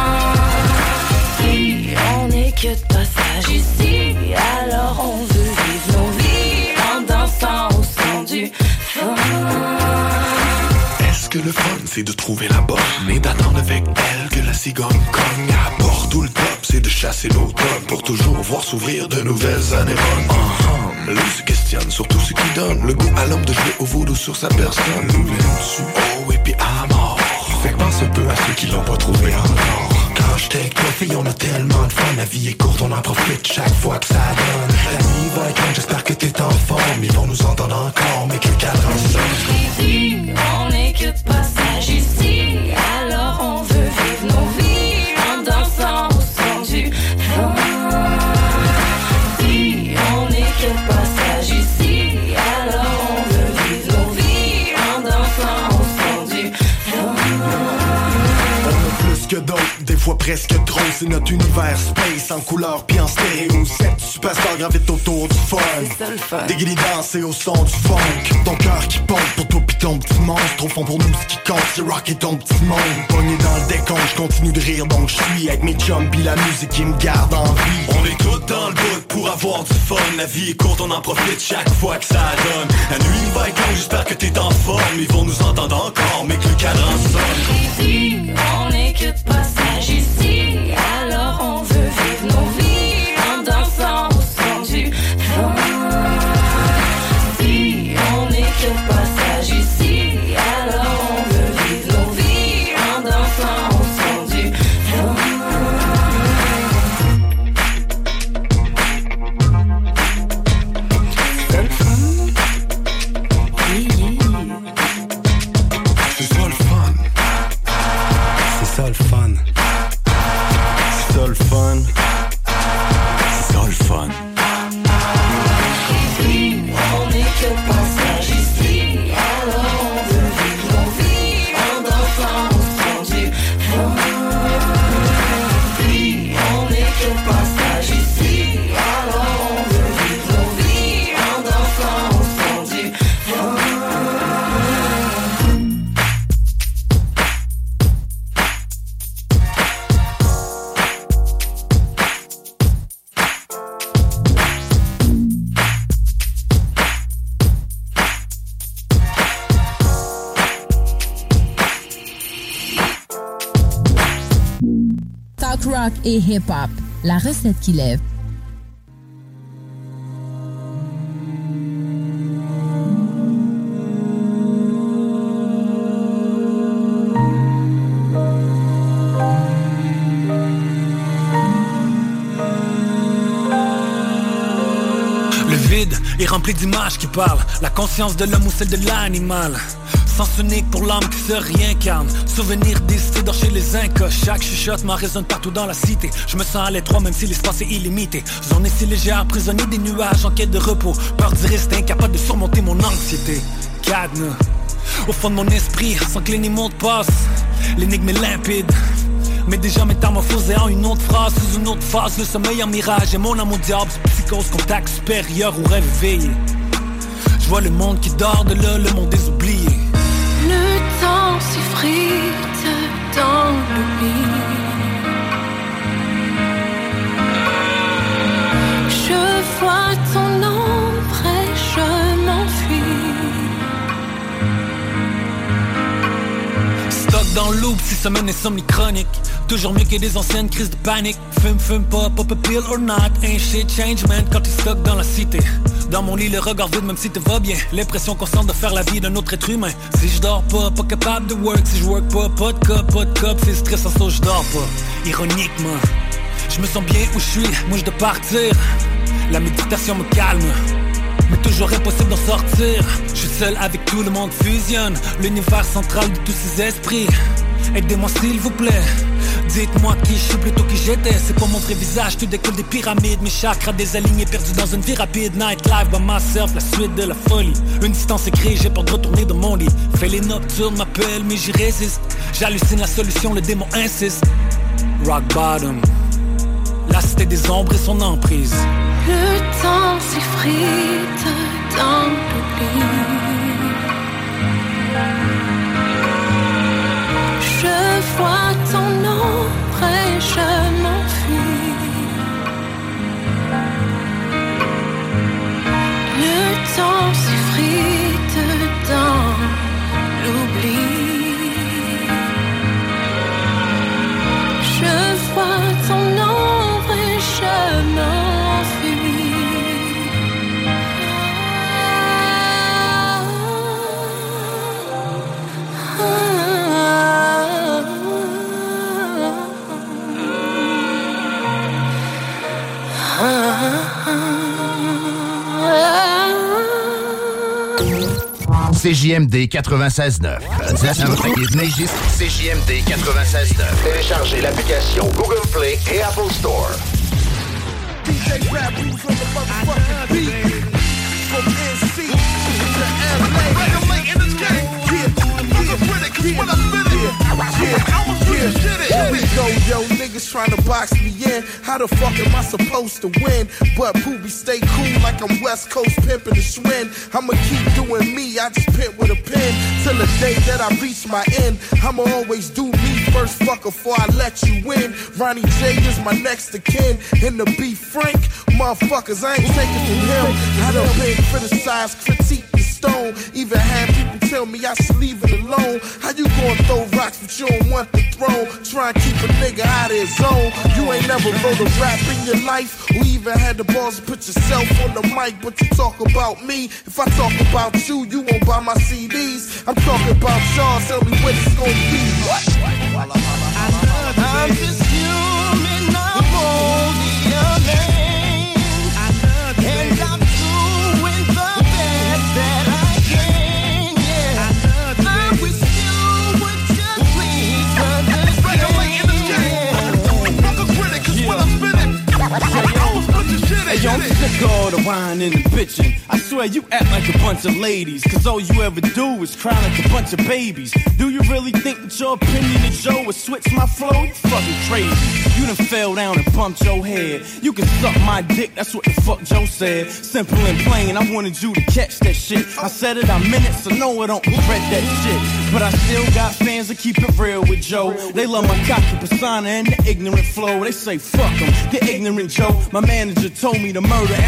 On n'est que de passage ici, alors on veut vivre nos vies en dansant au son du funk. Est-ce que le fun c'est de trouver la bonne et d'attendre avec elle que la cigogne cogne à bord? Tout le top c'est de chasser l'automne pour toujours voir s'ouvrir de nouvelles années bonnes. Lui se questionne sur tout ce qui donne le goût à l'homme de jouer au vaudou sur sa personne. Oh et puis à mort. Fait pense un peu à ceux qui l'ont pas trouvé encore. Quand j'étais avec toi, fille, on a tellement de fun. La vie est courte, on en profite chaque fois que ça donne. La nuit va être longue, j'espère que t'es en forme. Ils vont nous entendre encore, mais que le cadre en sonne. On n'est que de passage ici, alors on veut vivre nos vies en dansant au son du funk. On n'est que de passage ici, alors on veut vivre nos vies en dansant au son du funk. Plus que d'autres, des fois presque trop. C'est notre univers space en couleur pis en stéréo. Cette superstar gravite autour du fun. Déguilé danser au son du funk. Ton cœur qui pompe pour toi pis ton petit monstre. Au fond pour nous ce qui compte c'est rock et ton petit monde. Pogné dans le décompte, je continue de rire donc je suis avec mes chums pis la musique qui me garde en vie. On est tous dans le bout pour avoir du fun. La vie est courte, on en profite chaque fois que ça donne. La nuit va être longue, j'espère que t'es en forme. Ils vont nous entendre encore mais que le cadran sonne. On n'est que de passage ici, alors on veut vivre nos vies en dansant au son du funk. On n'est que de passage ici, alors on veut vivre nos vies en dansant au son du Talk rock et hip-hop. La recette qui lève. Est rempli d'images qui parlent, la conscience de l'homme ou celle de l'animal. Sens unique pour l'âme qui se réincarne. Souvenir d'histoire chez les incas. Chaque chuchotement résonne partout dans la cité. Je me sens à l'étroit même si l'espace est illimité. Zone si légère, prisonnier des nuages en quête de repos. Peur du risque, incapable de surmonter mon anxiété. Cadenas au fond de mon esprit, sans que les mot de passe. L'énigme est limpide, mais déjà métamorphosé en une autre phrase. Sous une autre phase, le sommeil en mirage. Et mon amour diable, psychose, contact supérieur ou rêve éveillé. Je vois le monde qui dort de là, le monde des oubliés. Le temps s'effrite dans l'oubli. Je vois ton ombre et je m'enfuis. Stock dans l'oub, si semaine insomnie chronique. Toujours mieux que des anciennes crises de panique. Fume pas, pop a pill or not. Ain't shit change man quand t'es stock dans la cité. Dans mon lit le regard vide même si tout va bien. L'impression constante de faire la vie d'un autre être humain. Si je dors pas capable de work. Si je work pas de cop. C'est stressant ça je dors pas. Ironiquement, je me sens bien où je suis. Moi je dois partir. La méditation me calme, mais toujours impossible d'en sortir. Je suis seul avec tout le monde fusionne. L'univers central de tous ces esprits. Aidez-moi s'il vous plaît. Dites-moi qui je suis plutôt qui j'étais. C'est pas mon vrai visage, tout découle des pyramides. Mes chakras désalignés, perdus dans une vie rapide. Nightlife by myself, la suite de la folie. Une distance écrite, j'ai peur de retourner dans mon lit. Fais les nocturnes, m'appelle mais j'y résiste. J'hallucine la solution, le démon insiste. Rock bottom, la cité des ombres et son emprise. Le temps s'effrite dans l'oubli. Je vois ton ombre et je m'enfuis. Le temps s'effrite dans l'oubli. Je vois ton ombre et je m'enfuis. CJMD 96.9. CJMD 96.9. Téléchargez l'application Google Play et Apple Store. DJ Rap, who's on the motherfucking beat? From NC to LA. Regulate in this game. I'm a critic, cause when I spit it, Here we go, yo, niggas tryna box me in. How the fuck am I supposed to win? But Poobie stay cool like I'm West Coast pimpin' the Schwinn. I'ma keep doing me, I just pimp with a pen. Till the day that I reach my end. I'ma always do me first, fucker, before I let you in. Ronnie J is my next of kin. And to be frank, motherfuckers, I ain't taking from him. I done been criticized, critiqued, stone. Even had people tell me I should leave it alone. How you gonna throw rocks but you don't want the throne? Try and keep a nigga out of his zone. You ain't never wrote a rap in your life, or even had the balls to put yourself on the mic. But you talk about me. If I talk about you, you won't buy my CDs. I'm talking about y'all. Tell me what it's gonna be. What? I'm just human. I'm only a man. And I'm doing the best that I can. Yeah, I wish you would just please understand. Fuck a critic, 'cause when I'm spitting, I always put the shit in. Hey, yo, I'm sick of all the whining and the bitching. I swear you act like a bunch of ladies, 'cause all you ever do is cry like a bunch of babies. Do you really think that your opinion is Joe would switch my flow? You fucking crazy. You done fell down and bumped your head. You can suck my dick, that's what the fuck Joe said. Simple and plain, I wanted you to catch that shit. I said it, I meant it, so no, I don't regret that shit. But I still got fans that keep it real with Joe. They love my cocky persona and the ignorant flow. They say fuck 'em, get ignorant Joe. My manager told me to murder everything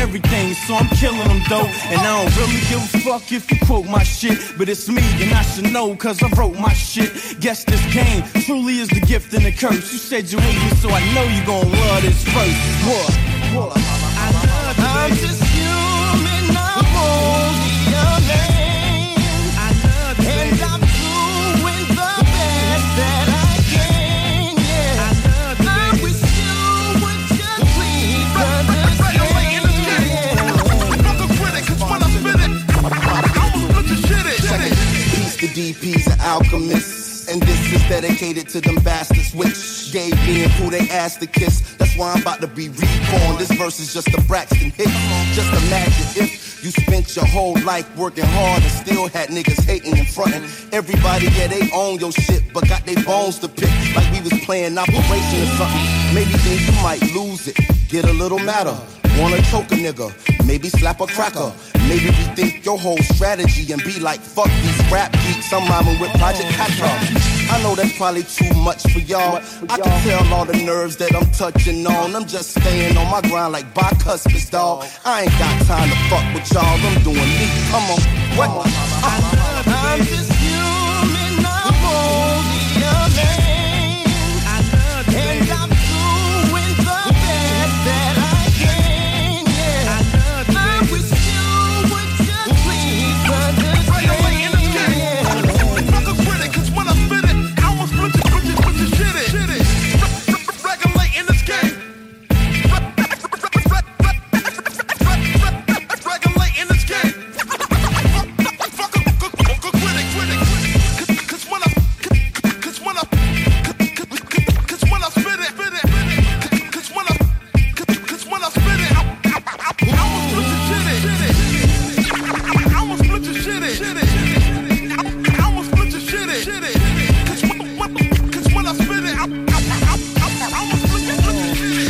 brains, so I'm killing them though. And I don't really give a fuck if you quote my shit, but it's me and I should know cause I wrote my shit. Guess this game truly is the gift and the curse. You said you with me, so I know you gon' love this first. What? I'm just human, I'm only a man. And I'm doing the best that I can, yeah. I wish you would just please understand. Fuck a critic, cause when I spit it, I almost put your shit in. Peace to DP's an alchemist. And this is dedicated to them bastards which gave me and who they asked to kiss. That's why I'm about to be reborn. This verse is just a Braxton hit. Just imagine if you spent your whole life working hard and still had niggas hating and fronting. Everybody, yeah, they own your shit, but got their bones to pick. Like we was playing Operation or something. Maybe then you might lose it, get a little madder. Wanna choke a nigga, maybe slap a cracker. Maybe rethink your whole strategy and be like, fuck these rap geeks, I'm rhyming with Project Hacker. I know that's probably too much for y'all. I can tell all the nerves that I'm touching on. I'm just staying on my grind like bicuspids, dawg. I ain't got time to fuck with y'all, I'm doing me. Come on, what? I'm just human, I'm only a man. And I'm doing the best that I can, yeah. I wish you would just please understand. Fuck a critic, cause when I spit it, I almost put your shit in. Regulating this game. Regulating this game. Fuck a critic. Cause when I spit it, cause when I spit it, I almost put your shit in. I almost put your shit in. I almost put your shit in. Cause when I spit it, I almost put your shit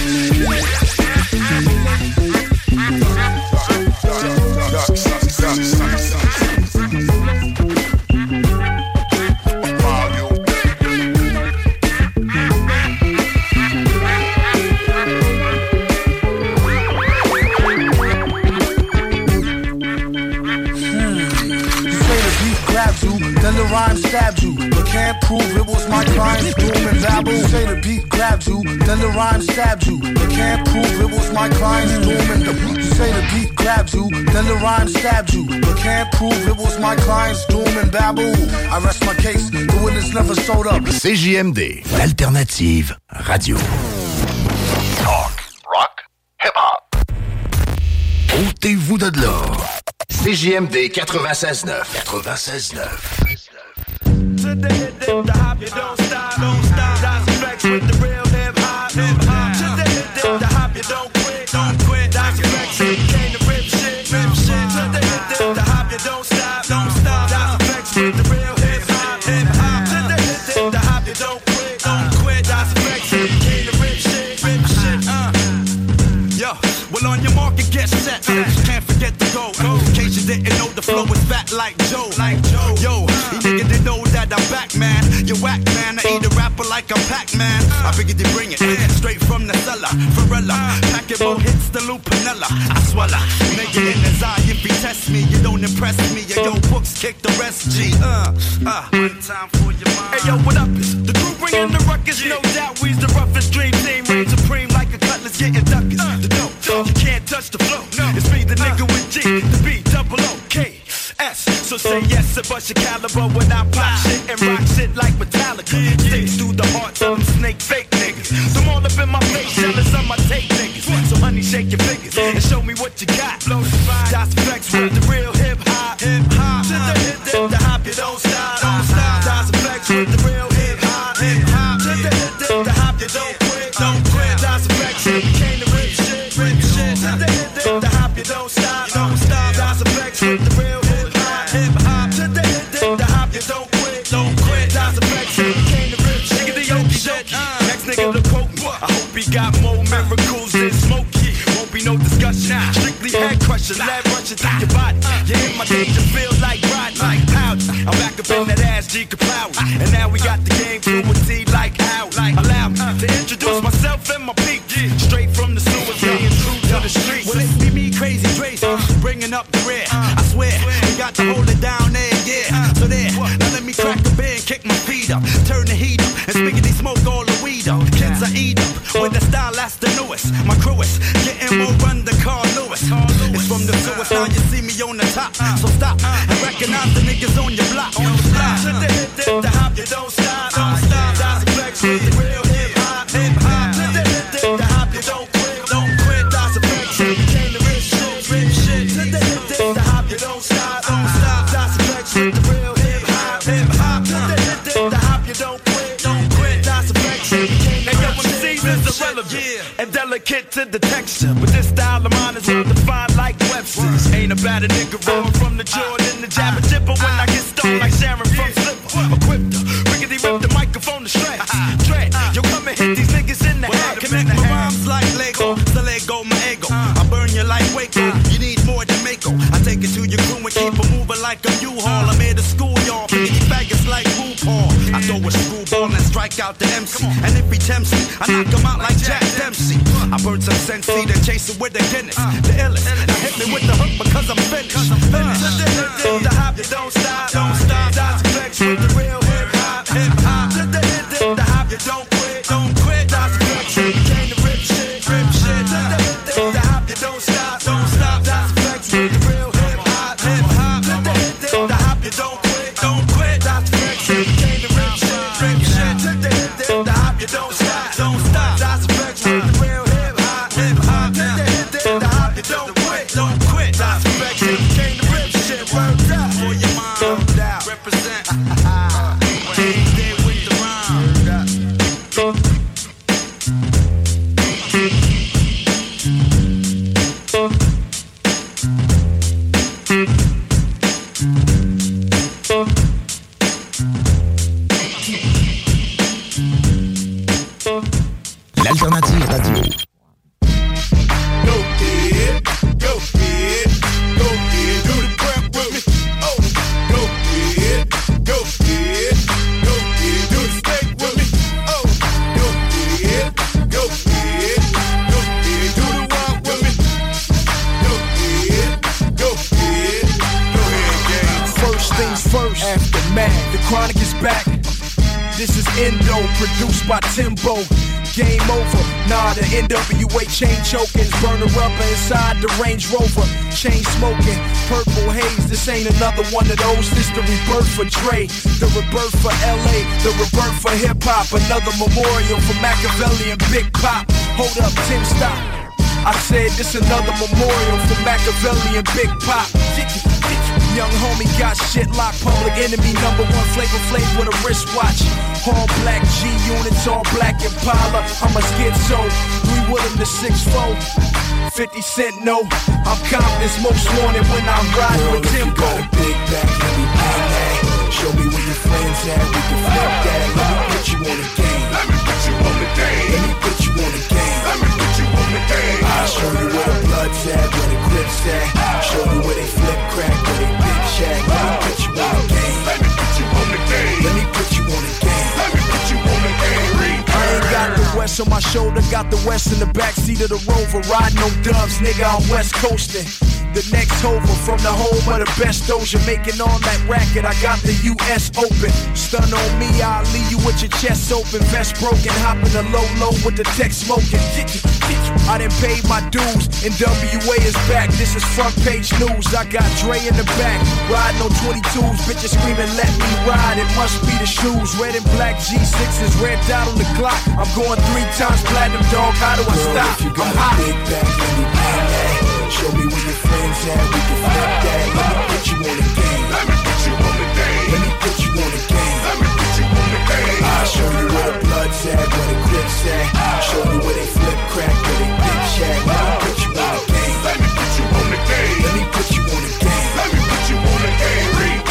Then the rhyme stabbed you, but can't prove it was my crimes. Doom and babble. Say the beat grabbed you, then the rhyme stabbed you, but can't prove it was my crimes. Doom and you say the beat grabbed you, then the rhyme stabbed you, but can't prove it was my crimes. Doom and babble. I rest my case, the witness never showed up. CJMD, l'alternative radio. Talk, rock, hip-hop. Ôtez-vous de là. CJMD 96.9. 96.9. Today, the hop, you don't stop, don't stop. That's flex with the real hip-hop, hip-hop. Today, the hop, you don't quit, don't quit. That's flex, came to rip shit, rip shit. Today, the hop, you don't stop, don't stop. That's flex with the real hip-hop, hip-hop. Today, the hop, you don't quit, don't quit. That's flex, came to rip shit, rip shit. Yo, well on your market, get set. Can't forget to go. In case you didn't know, the flow is fat like Joe. Yo, you niggas didn't know that I'm back, man. You whack, man. I eat a rapper like I'm Pac-Man. I figured you bring it straight from the cellar. Farella, packing more hits than Lupinella. I swallow, nigga in his eye. If he test me, you don't impress me. Yo, books kick the rest, G. One time for your mind. Hey, yo, what up? The crew bringing the ruckus. No doubt we's the roughest dream team. Reign supreme like a cutlass getting duckers. The dope, you can't touch the flow. It's me, the nigga with G, the B, double O-K. So say yes and bust your caliber when I pop shit and rock shit like Metallica. Sticks through the hearts of them snake fake niggas. Them all up in my face, jealous of my tape niggas. So honey, shake your fingers and show me what you got. That's flex with the real hip hop, hip hop. To the hip, the hop, you don't stop, don't stop. That's flex with the real hip hop, hip hop. To the hip, the hop, you don't quit, don't quit. That's flex, came to rip shit, rip shit. To the hip, the hop, you don't stop, don't stop. That's flex with the real hip hop, hip hop. To the hip, the hop, you don't quit, don't quit. That's flex, came to rip shit, nigga the yoki shit. Next nigga the potent. I hope he got more miracles than Smokey. Won't be no discussion. Strictly head crusher, lead rushing through your body. You in my danger feel like riding like Howdy. I'm back up in that ass G Kapow. And now we got the game fluency like how. Allow me to introduce myself and my peak. Straight from the sewer, staying true to the street. Well, it be me, Crazy Dre, up the rear. I swear, we got to hold it down there, yeah. So there, now let me crack the beer and kick my feet up. Turn the heat up, and spiggity smoke all the weed up. Kids I eat up, with the style that's the newest. My crew is getting more run than Carl Lewis. It's from the sewers, now you see me on the top. So stop and recognize the niggas on your block. On the block. To the hip, dip, the hop, you don't stop. Don't stop, that's a flex with the real hip-hop, hip-hop. To the hip, dip, the hop, you don't quit. Don't quit, that's a flex with the came to rich shit, rich shit. To the hip, dip, the hop, you don't stop. Don't stop, that's a flex with the real hip-hop, hip-hop. To the hip, dip, the hop, you don't quit. Don't quit, that's a flex with the came to rich shit, rich shit. And delicate to the texture, but this style of mine is well defined like Webster's. Ain't about a nigga rolling from the Jordan, the jabber jibber when I get stoned like Sharon from Slipper. Equipped her, rickety rip the microphone to stretch. Dread, yo come and hit these niggas in the head. Connect my rhymes like Lego, so let go my ego. I burn you like Waco, you need more than Mako. I take it to your crew and keep it moving like a U-Haul. I'm here to school y'all, piggy faggots like RuPaul. I throw a screwball and strike out the MC. And if he tempts me, I knock him out like Jack Dempsey. I burn some Sensi, then chase it with the Guinness. The illest, now hit me with the hook because I'm finished. The hop, you don't stop, don't stop. That's flex with the real hip-hop, hip-hop. The hop, you don't quit, don't quit. That's flex with the game to rip shit, rip shit. The hop, you don't stop, don't stop. That's flex with the real hip-hop, hip-hop. The hop, you don't quit, don't quit. That's flex with the game to rip shit, rip shit. The hop, you don't stop, don't stop. That's flex with the real hip-hop, hip-hop. The hop, you don't quit, don't quit. That's flex with the game to rip shit, word up. For your mind, out, represent. Ain't there with the rhyme. L'Alternative Radio. Go kid, go kid, go kid, do the crap with me. Oh, go kid, go kid, go kid, do the steak with me. Oh, go kid, go kid, go kid, do the rock with me. Go kid, go kid, go ahead, gang. First things first, aftermath, the chronic is back. This is Endo, produced by Timbo. Game over, nah, the NWA chain choking, burner rubber inside the Range Rover, chain smoking, purple haze, this ain't another one of those, this the rebirth for Dre, the rebirth for LA, the rebirth for hip hop, another memorial for Machiavelli and Big Pop. Hold up, Tim, stop. I said this another memorial for Machiavelli and Big Pop. Young homie got shit locked, public enemy #1, Flavor Flav with a wristwatch. All black G units, all black Impala. I'm a schizo, 3 Willem to 6'4". 50 Cent, no, I'm confident most wanted when I ride with Timbo. Got a big back, let me bang that. Show me where your friends at, we can flip that. Let me put you on the game. Let me put you on the game. Let me put you on the game. Let me put you on the game. I'll show you where the blood's at, where the grip's at. Show you where they flip crack, where they big shack. Let me put you on the game. Let me put you on the game. Let me put you on the game. Let me put you on the game. I ain't got the West on my shoulder, got the West in the backseat of the Rover. Riding on dubs, nigga, I'm West coasting. The next Hover from the home of the best Doja, making all that racket. I got the US Open. Stun on me, I'll leave you with your chest open. Vest broken, hopping the low with the tech smoking. I done paid my dues, NWA is back. This is front page news. I got Dre in the back, riding on 22s. Bitches screaming, let me ride. It must be the shoes. Red and black G6s, red dot on the clock. I'm going 3 times platinum, dog. How do I stop? If you got a big back, let me bang that. Show me where your friends at, we can flip that. Let me put you on the game. Let me put you on the game. Let me put you on the game. Let me put you on the game. I'll show you where the blood's at, where the grip's at. Show you where they flip crack, where they big shack. Let me put you on the game. Let me put you on the game. Let me put you on the game. Let me put you on the game.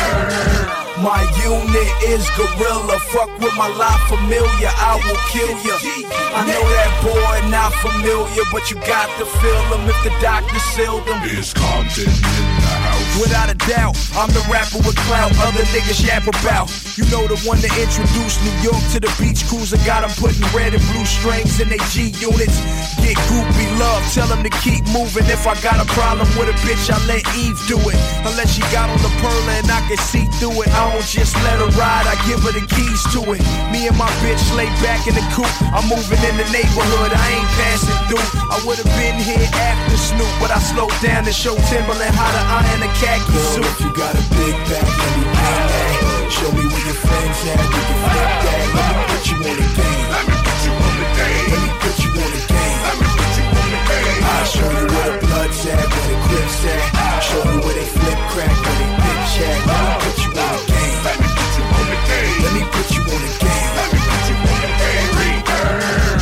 My unit is gorilla. Fuck with my life familiar, I will kill ya. I know that boy not familiar, but you got to feel him if the doctor sealed him. It's Compton in the house. Without a doubt, I'm the rapper with clout other niggas yap about. You know the one that introduced New York to the beach cruiser. Got them putting red and blue strings in they G units. Get groupie love, tell them to keep moving. If I got a problem with a bitch, I let Eve do it. Unless she got on the pearl and I can see through it. I don't just let her ride, I give her the keys to it. Me and my bitch lay back in the coupe. I'm moving in the neighborhood, I ain't passing through. I would've been here after Snoop, but I slowed down to show Timberland how to iron a khaki suit. If you got a big back, let me bang that. Show me where your friends at, we can flip that. Let me put you on the game. Let me put you on the game. Let me put you on the game. Let me put you on the game. I'll show you where the blood's at, where the grips at. Show you where they flip crack, where they bitch at. Let me put you on the game. Let me put you on the game. Let me put you on the game. Let me put you on the game. Return.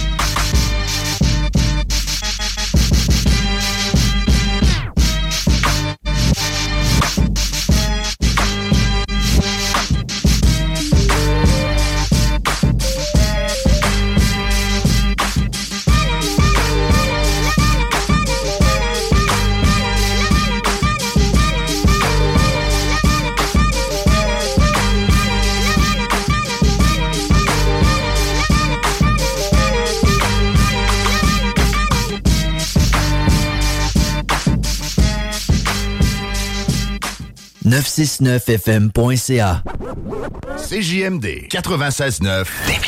.fm.ca CJMD 96.9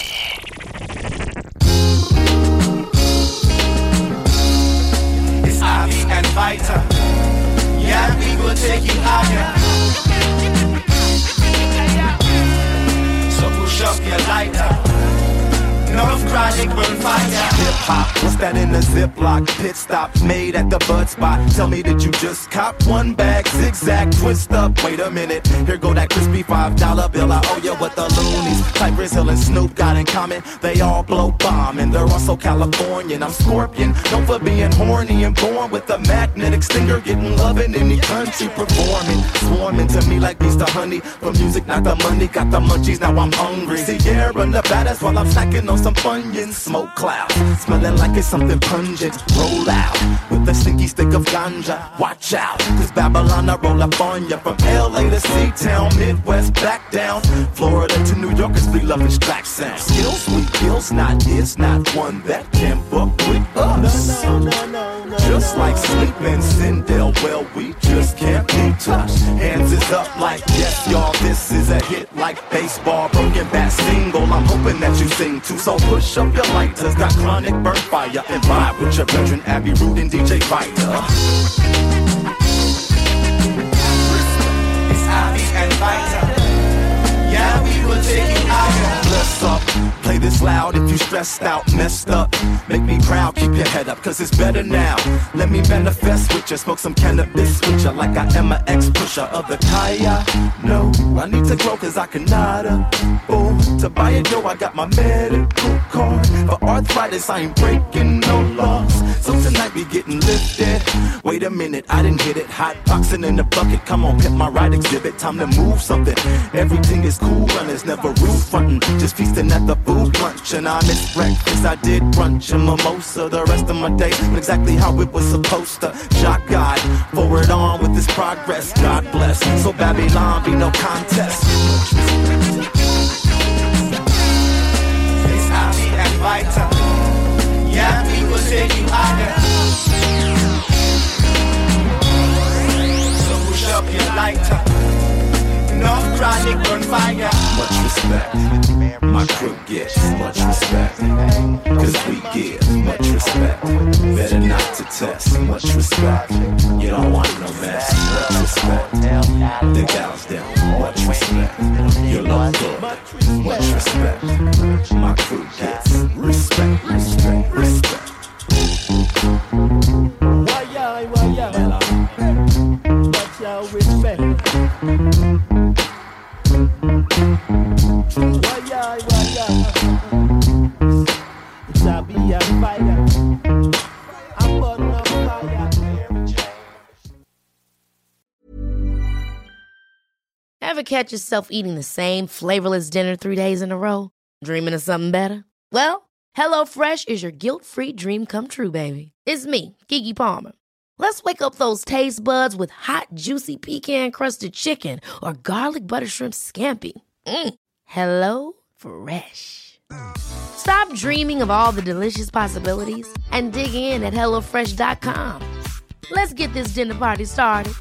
It's Avi and Vita. Yeah, we will take you higher. So push up your lighter. North Chronic burn fire. Hip-hop, what's that in the Ziploc? Pit stop made at the Bud Spot. Tell me, did you just cop one bag? Zigzag, twist up, wait a minute. Here go that crispy $5 bill. I owe you what the loonies Cypress Hill and Snoop got in common. They all blow bomb and they're also Californian. I'm Scorpion, known for being horny and born with a magnetic stinger. Getting love in any country performing. Swarming to me like Easter honey. For music, not the money. Got the munchies, now I'm hungry. Sierra Nevadas while I'm snacking on some Funyuns. Smoke cloud, smelling like it's something pungent. Roll out with a stinky stick of ganja. Watch out, cause Babylon I roll up on ya. From LA to C-Town, Midwest back down, Florida to New York, it's we love track sound. Skills, we feels not, is not one that can book with us. Just like Sleep and Sindel, well we just can't be touched. Hands is up like yes y'all, this is a hit like baseball. Broken bat single, I'm hoping that you sing too. So push up your lighters, got chronic burn fire. And vibe with your veteran Abby Rude and DJ Vita. It's Abby and Vita. Yeah, we will take you higher. Bless up, play this loud if you stressed out, messed up. Make me proud, keep your head up, cause it's better now. Let me manifest with you, smoke some cannabis with you, like I am an ex-pusher of the Kaya. No, I need to grow cause I cannot afford to buy a dough, I got my medical card. For arthritis, I ain't breaking no laws. So tonight we getting lifted. Wait a minute, I didn't hit it. Hot boxing in the bucket, come on, pimp my ride exhibit. Time to move something. Everything is cool runners, never roof frontin'. Just feasting at the food lunch. And I missed breakfast, I did brunch and mimosa. The rest of my day, exactly how it was supposed to. Shock God, forward on with this progress. God bless, so Babylon be no contest. It's Abby and Vita. Yeah, we will take you higher. So push up your lighter. North Chronic burn fire. Much respect, my crew gets much respect. Cause we give much respect. Better not to test, much respect. You don't want no mess, much respect. The gals down, much respect. You look good, much respect. My crew gets respect, respect, respect. Why much respect. Ever catch yourself eating the same flavorless dinner 3 days in a row? Dreaming of something better? Well, HelloFresh is your guilt-free dream come true, baby. It's me, Keke Palmer. Let's wake up those taste buds with hot, juicy pecan-crusted chicken or garlic butter shrimp scampi. Hello Fresh. Stop dreaming of all the delicious possibilities and dig in at HelloFresh.com. Let's get this dinner party started.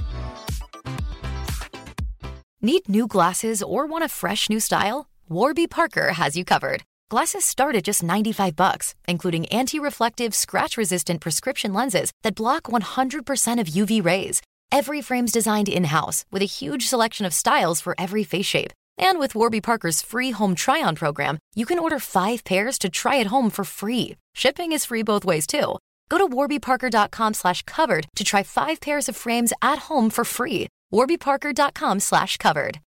Need new glasses or want a fresh new style? Warby Parker has you covered. Glasses start at just $95, including anti-reflective, scratch-resistant prescription lenses that block 100% of UV rays. Every frame's designed in-house with a huge selection of styles for every face shape. And with Warby Parker's free home try-on program, you can order 5 pairs to try at home for free. Shipping is free both ways, too. Go to warbyparker.com/covered to try 5 pairs of frames at home for free. warbyparker.com/covered.